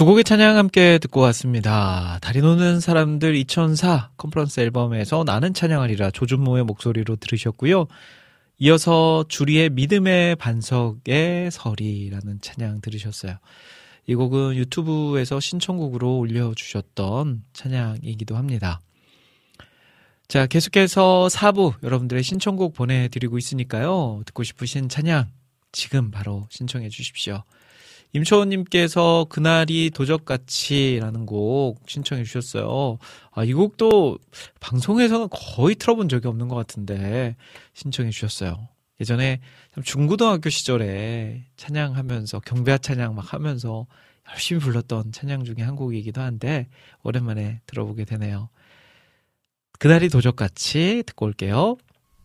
두 곡의 찬양 함께 듣고 왔습니다. 달이 노는 사람들 이천사 컨퍼런스 앨범에서 나는 찬양하리라 조준모의 목소리로 들으셨고요. 이어서 주리의 믿음의 반석의 설이라는 찬양 들으셨어요. 이 곡은 유튜브에서 신청곡으로 올려주셨던 찬양이기도 합니다. 자, 계속해서 사 부 여러분들의 신청곡 보내드리고 있으니까요. 듣고 싶으신 찬양 지금 바로 신청해 주십시오. 임초원님께서 그날이 도적같이라는 곡 신청해 주셨어요. 아, 이 곡도 방송에서는 거의 틀어본 적이 없는 것 같은데 신청해 주셨어요. 예전에 중고등학교 시절에 찬양하면서 경배화 찬양 막 하면서 열심히 불렀던 찬양 중에 한 곡이기도 한데 오랜만에 들어보게 되네요. 그날이 도적같이 듣고 올게요.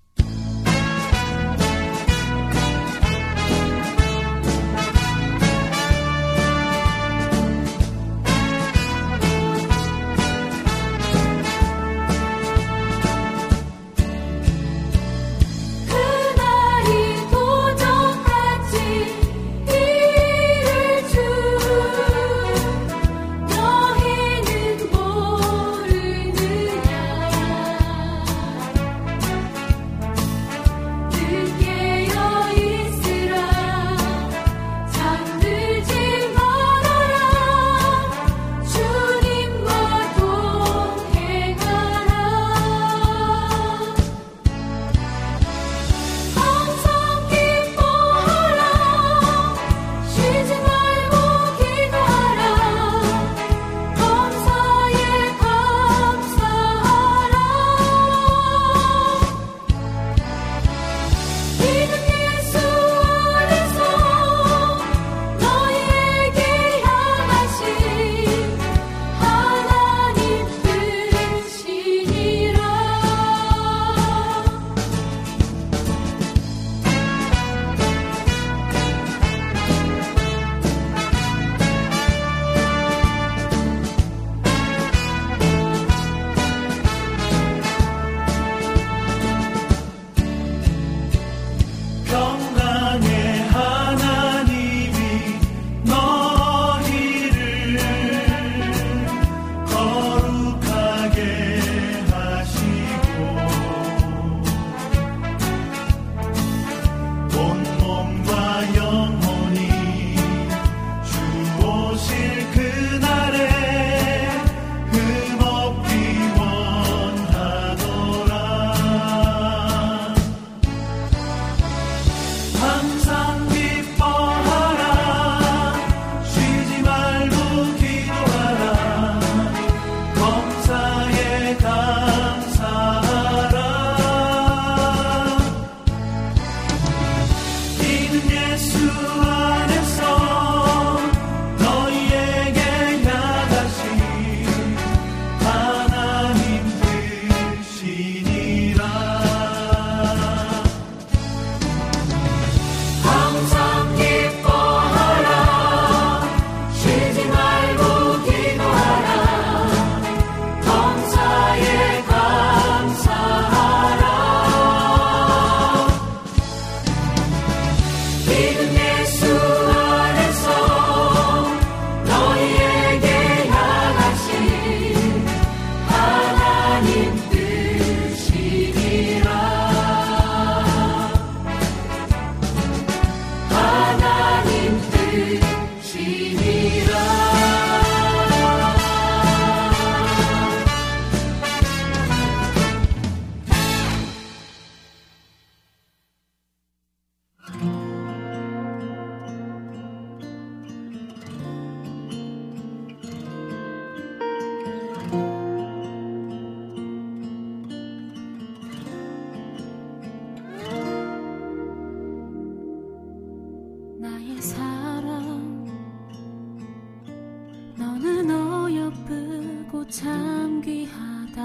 참 귀하다.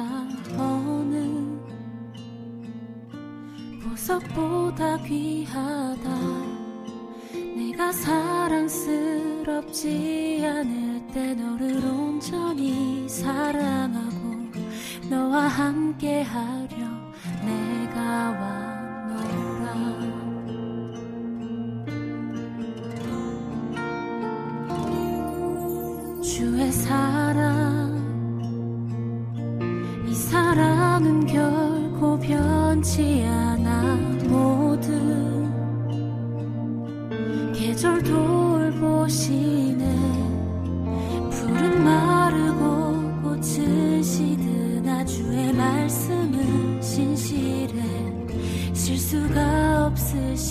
어느 보석보다 귀하다. 내가 사랑스럽지 않을 때 너를 온전히 사랑하고 너와 함께 하려 내가 왔노라.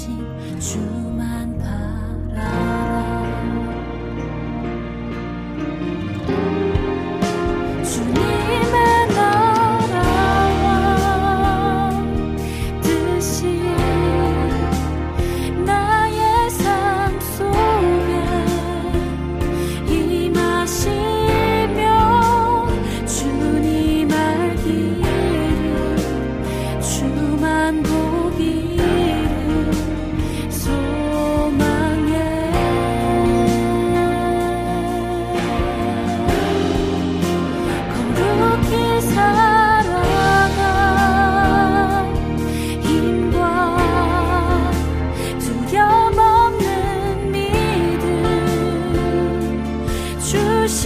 계신 주만 바라라. 주님의 나라와 뜻이 나의 삶 속에 임하시며 주님 알기를 주만 보기를 소망해. 거룩히 살아가 힘과 두려움 없는 믿음 주신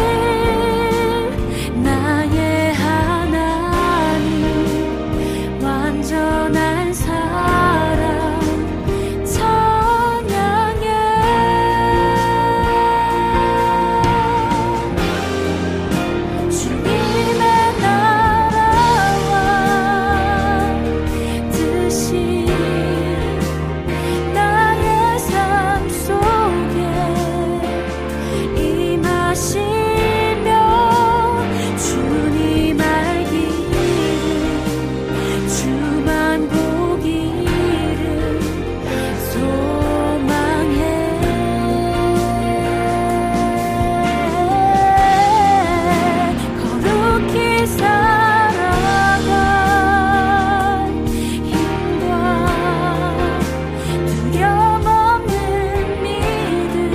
나의 하나님 완전한 사랑 찬양해. 주님의 나라와 뜻이 나의 삶 속에 임하시며 주님 알기를 주만 보기를 소망해. 거룩히 살아가 힘과 두려움 없는 믿음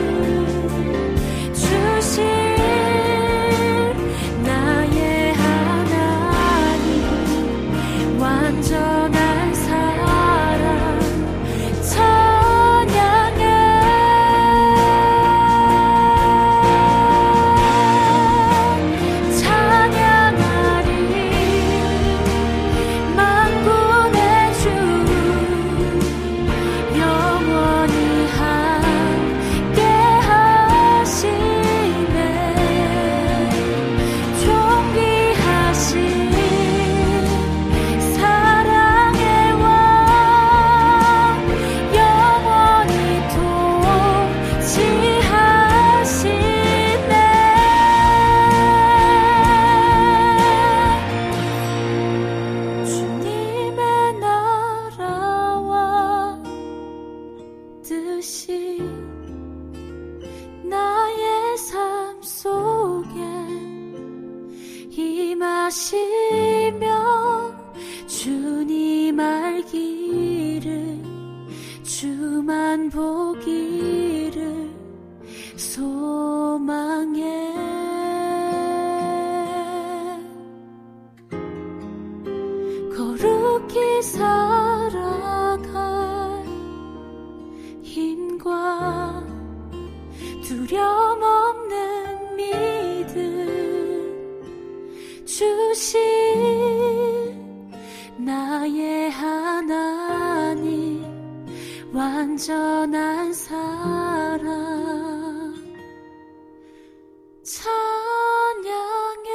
주신 나의 하나님 완전한 사랑 찬양해. 찬양하리 만군의 주 영원히 함께 하시네. 존귀하신 사랑의 왕 영원히 통치하시네. 주님의 나라와 뜻이 나의 삶 속에 임하시며 주님 알기를 주만 보기를 소망해. 거룩히 살아갈 힘과 두려움 없는 믿음 주신 나의 하나님 완전한 사랑 찬양해.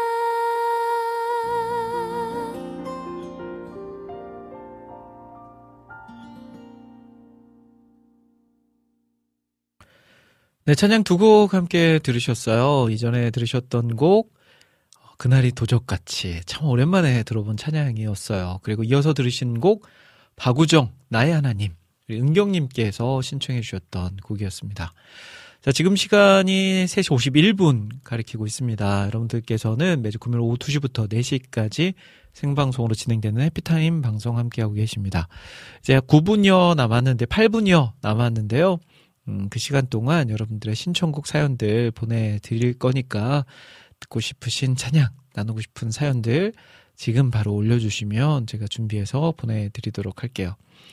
네, 찬양 두 곡 함께 들으셨어요. 이전에 들으셨던 곡 그날이 도적같이 참 오랜만에 들어본 찬양이었어요. 그리고 이어서 들으신 곡 박우정 나의 하나님 은경님께서 신청해 주셨던 곡이었습니다. 자, 지금 시간이 세 시 오십일 분 가리키고 있습니다. 여러분들께서는 매주 금요일 오후 두 시부터 네 시까지 생방송으로 진행되는 해피타임 방송 함께하고 계십니다. 이제 구 분여 남았는데 팔 분여 남았는데요. 음, 그 시간 동안 여러분들의 신청곡 사연들 보내드릴 거니까 듣고 싶으신 찬양, 나누고 싶은 사연들 지금 바로 올려주시면 제가 준비해서 보내드리도록 할게요.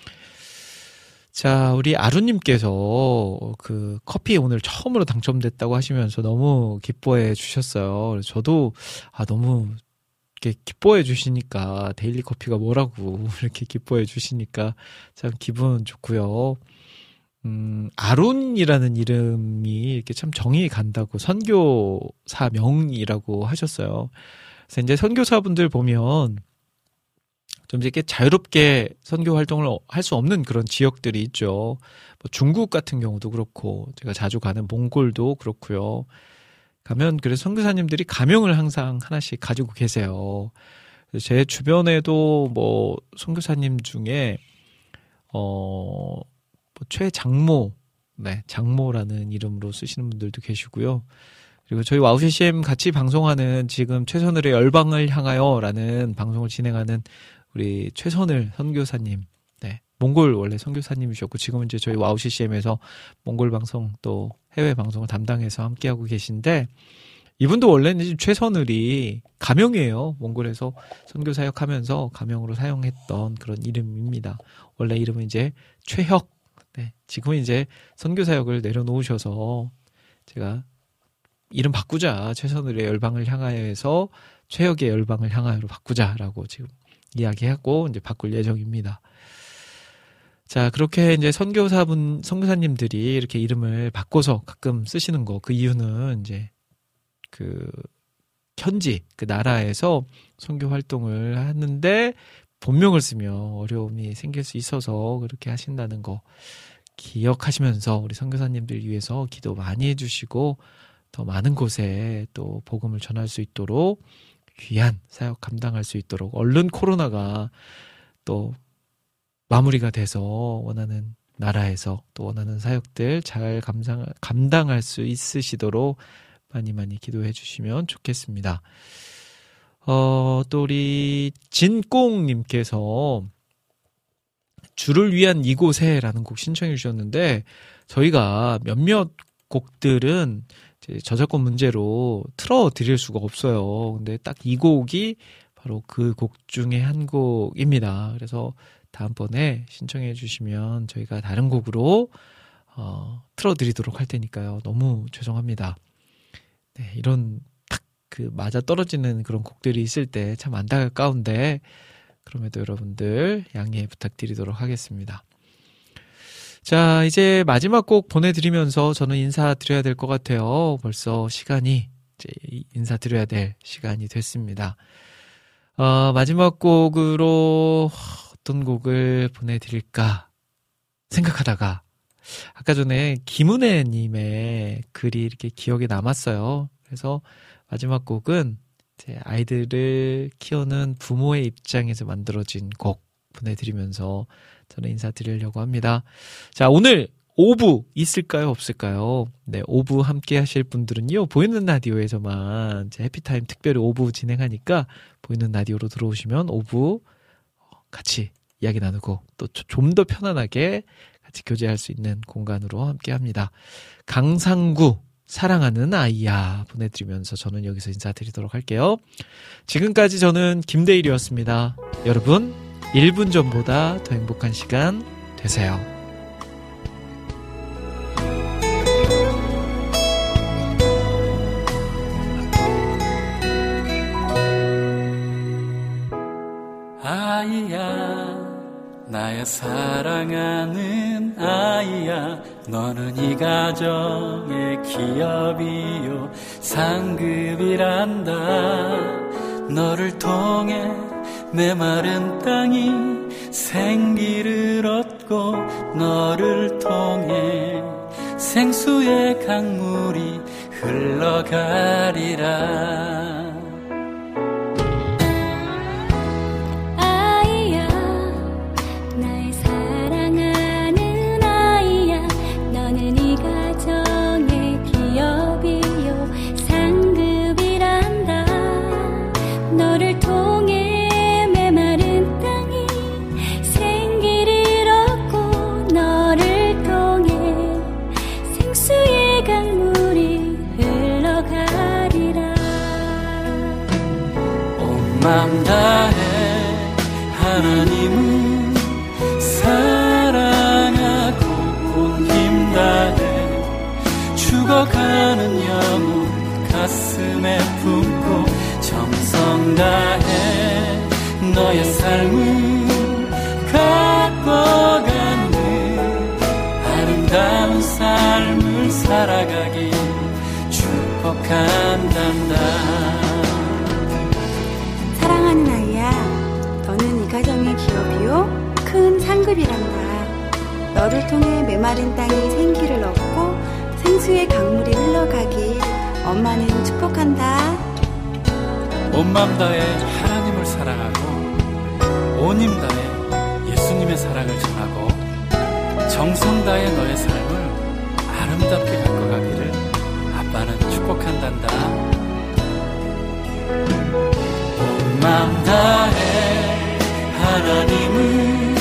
자, 우리 아루님께서 그 커피 오늘 처음으로 당첨됐다고 하시면서 너무 기뻐해 주셨어요. 그래서 저도 아, 너무 이렇게 기뻐해 주시니까 데일리 커피가 뭐라고 이렇게 기뻐해 주시니까 참 기분 좋고요. 음, 아론이라는 이름이 이렇게 참 정이 간다고 선교사 명이라고 하셨어요. 그래서 이제 선교사분들 보면 좀 이렇게 자유롭게 선교 활동을 할 수 없는 그런 지역들이 있죠. 뭐 중국 같은 경우도 그렇고 제가 자주 가는 몽골도 그렇고요. 가면 그래서 선교사님들이 가명을 항상 하나씩 가지고 계세요. 제 주변에도 뭐 선교사님 중에 어 뭐 최장모, 네 장모라는 이름으로 쓰시는 분들도 계시고요. 그리고 저희 와우 씨씨엠 같이 방송하는 지금 최선을의 열방을 향하여라는 방송을 진행하는 우리 최선을 선교사님, 네 몽골 원래 선교사님이셨고 지금은 이제 저희 와우 씨씨엠에서 몽골 방송 또 해외 방송을 담당해서 함께하고 계신데 이분도 원래는 최선을이 가명이에요. 몽골에서 선교 사역하면서 가명으로 사용했던 그런 이름입니다. 원래 이름은 이제 최혁. 네, 지금은 이제 선교 사역을 내려놓으셔서 제가 이름 바꾸자. 최선을의 열방을 향하여에서 최혁의 열방을 향하여로 바꾸자라고 지금 이야기하고 이제 바꿀 예정입니다. 자, 그렇게 이제 선교사분, 선교사님들이 이렇게 이름을 바꿔서 가끔 쓰시는 거, 그 이유는 이제 그 현지, 그 나라에서 선교 활동을 하는데 본명을 쓰면 어려움이 생길 수 있어서 그렇게 하신다는 거 기억하시면서 우리 선교사님들 위해서 기도 많이 해주시고 더 많은 곳에 또 복음을 전할 수 있도록 귀한 사역 감당할 수 있도록 얼른 코로나가 또 마무리가 돼서 원하는 나라에서 또 원하는 사역들 잘 감당, 감당할 수 있으시도록 많이 많이 기도해 주시면 좋겠습니다. 어, 또 우리 진꽁님께서 주를 위한 이곳에라는 곡 신청해 주셨는데 저희가 몇몇 곡들은 이제 저작권 문제로 틀어 드릴 수가 없어요. 근데 딱 이 곡이 바로 그 곡 중에 한 곡입니다. 그래서 다음번에 신청해 주시면 저희가 다른 곡으로 어, 틀어 드리도록 할 테니까요. 너무 죄송합니다. 네, 이런 딱 그 맞아 떨어지는 그런 곡들이 있을 때 참 안타까운데 그럼에도 여러분들 양해 부탁드리도록 하겠습니다. 자, 이제 마지막 곡 보내드리면서 저는 인사드려야 될 것 같아요. 벌써 시간이 이제 인사드려야 될 시간이 됐습니다. 어, 마지막 곡으로 어떤 곡을 보내드릴까 생각하다가 아까 전에 김은혜님의 글이 이렇게 기억에 남았어요. 그래서 마지막 곡은 제 아이들을 키우는 부모의 입장에서 만들어진 곡 보내드리면서 저는 인사드리려고 합니다. 자, 오늘 오 부 있을까요? 없을까요? 네, 오 부 함께 하실 분들은요, 보이는 라디오에서만 제 해피타임 특별히 오 부 진행하니까 보이는 라디오로 들어오시면 오 부 같이 이야기 나누고 또 좀 더 편안하게 같이 교제할 수 있는 공간으로 함께 합니다. 강상구 사랑하는 아이야 보내드리면서 저는 여기서 인사드리도록 할게요. 지금까지 저는 김대일이었습니다. 여러분 일 분 전보다 더 행복한 시간 되세요. 아이야 나의 사랑하는 아이야 너는 이 가정의 기업이요 상급이란다 너를 통해 메마른 땅이 생기를 얻고 너를 통해 생수의 강물이 흘러가리라 맘 다해 하나님은 사랑하고 온 힘 다해 죽어가는 영혼 가슴에 품고 정성 다해 너의 삶을 가꿔가는 아름다운 삶을 살아가길 축복한단다 사랑하는 아이야, 너는 이 가정 성급이란다. 너를 통해 메마른 땅이 생기를 얻고 생수의 강물이 흘러가길 엄마는 축복한다. 온 맘 다해 하나님을 사랑하고 온 힘 다해 예수님의 사랑을 전하고 정성 다해 너의 삶을 아름답게 가꿔가기를 아빠는 축복한단다. 온 맘 다해 하나님을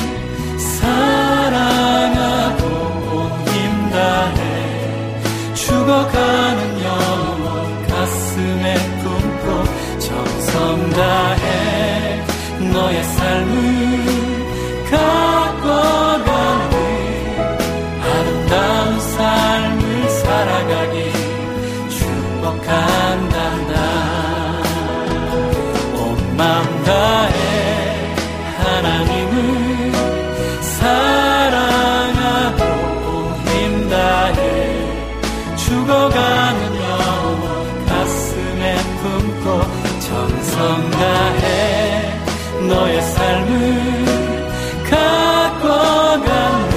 사랑하고 온 힘 다해 죽어가는 영혼 가슴에 품고 정성 다해 너의 삶을 가꿔가는 아름다운 삶을 살아가기 축복한단다. 온 마음 다해 하나님을 사랑하고 온 힘 다해 죽어가는 영혼 가슴에 품고 정성 다해 너의 삶을 가꿔가는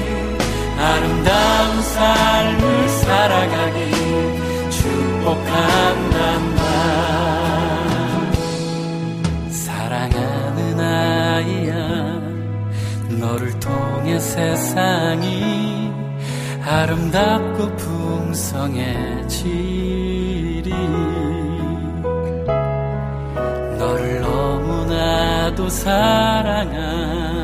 아름다운 삶을 살아가기 축복한단다. 사랑하는 아이야, 너를 통해 세상이 아름답고 풍성해지리. 너를 너무나도 사랑한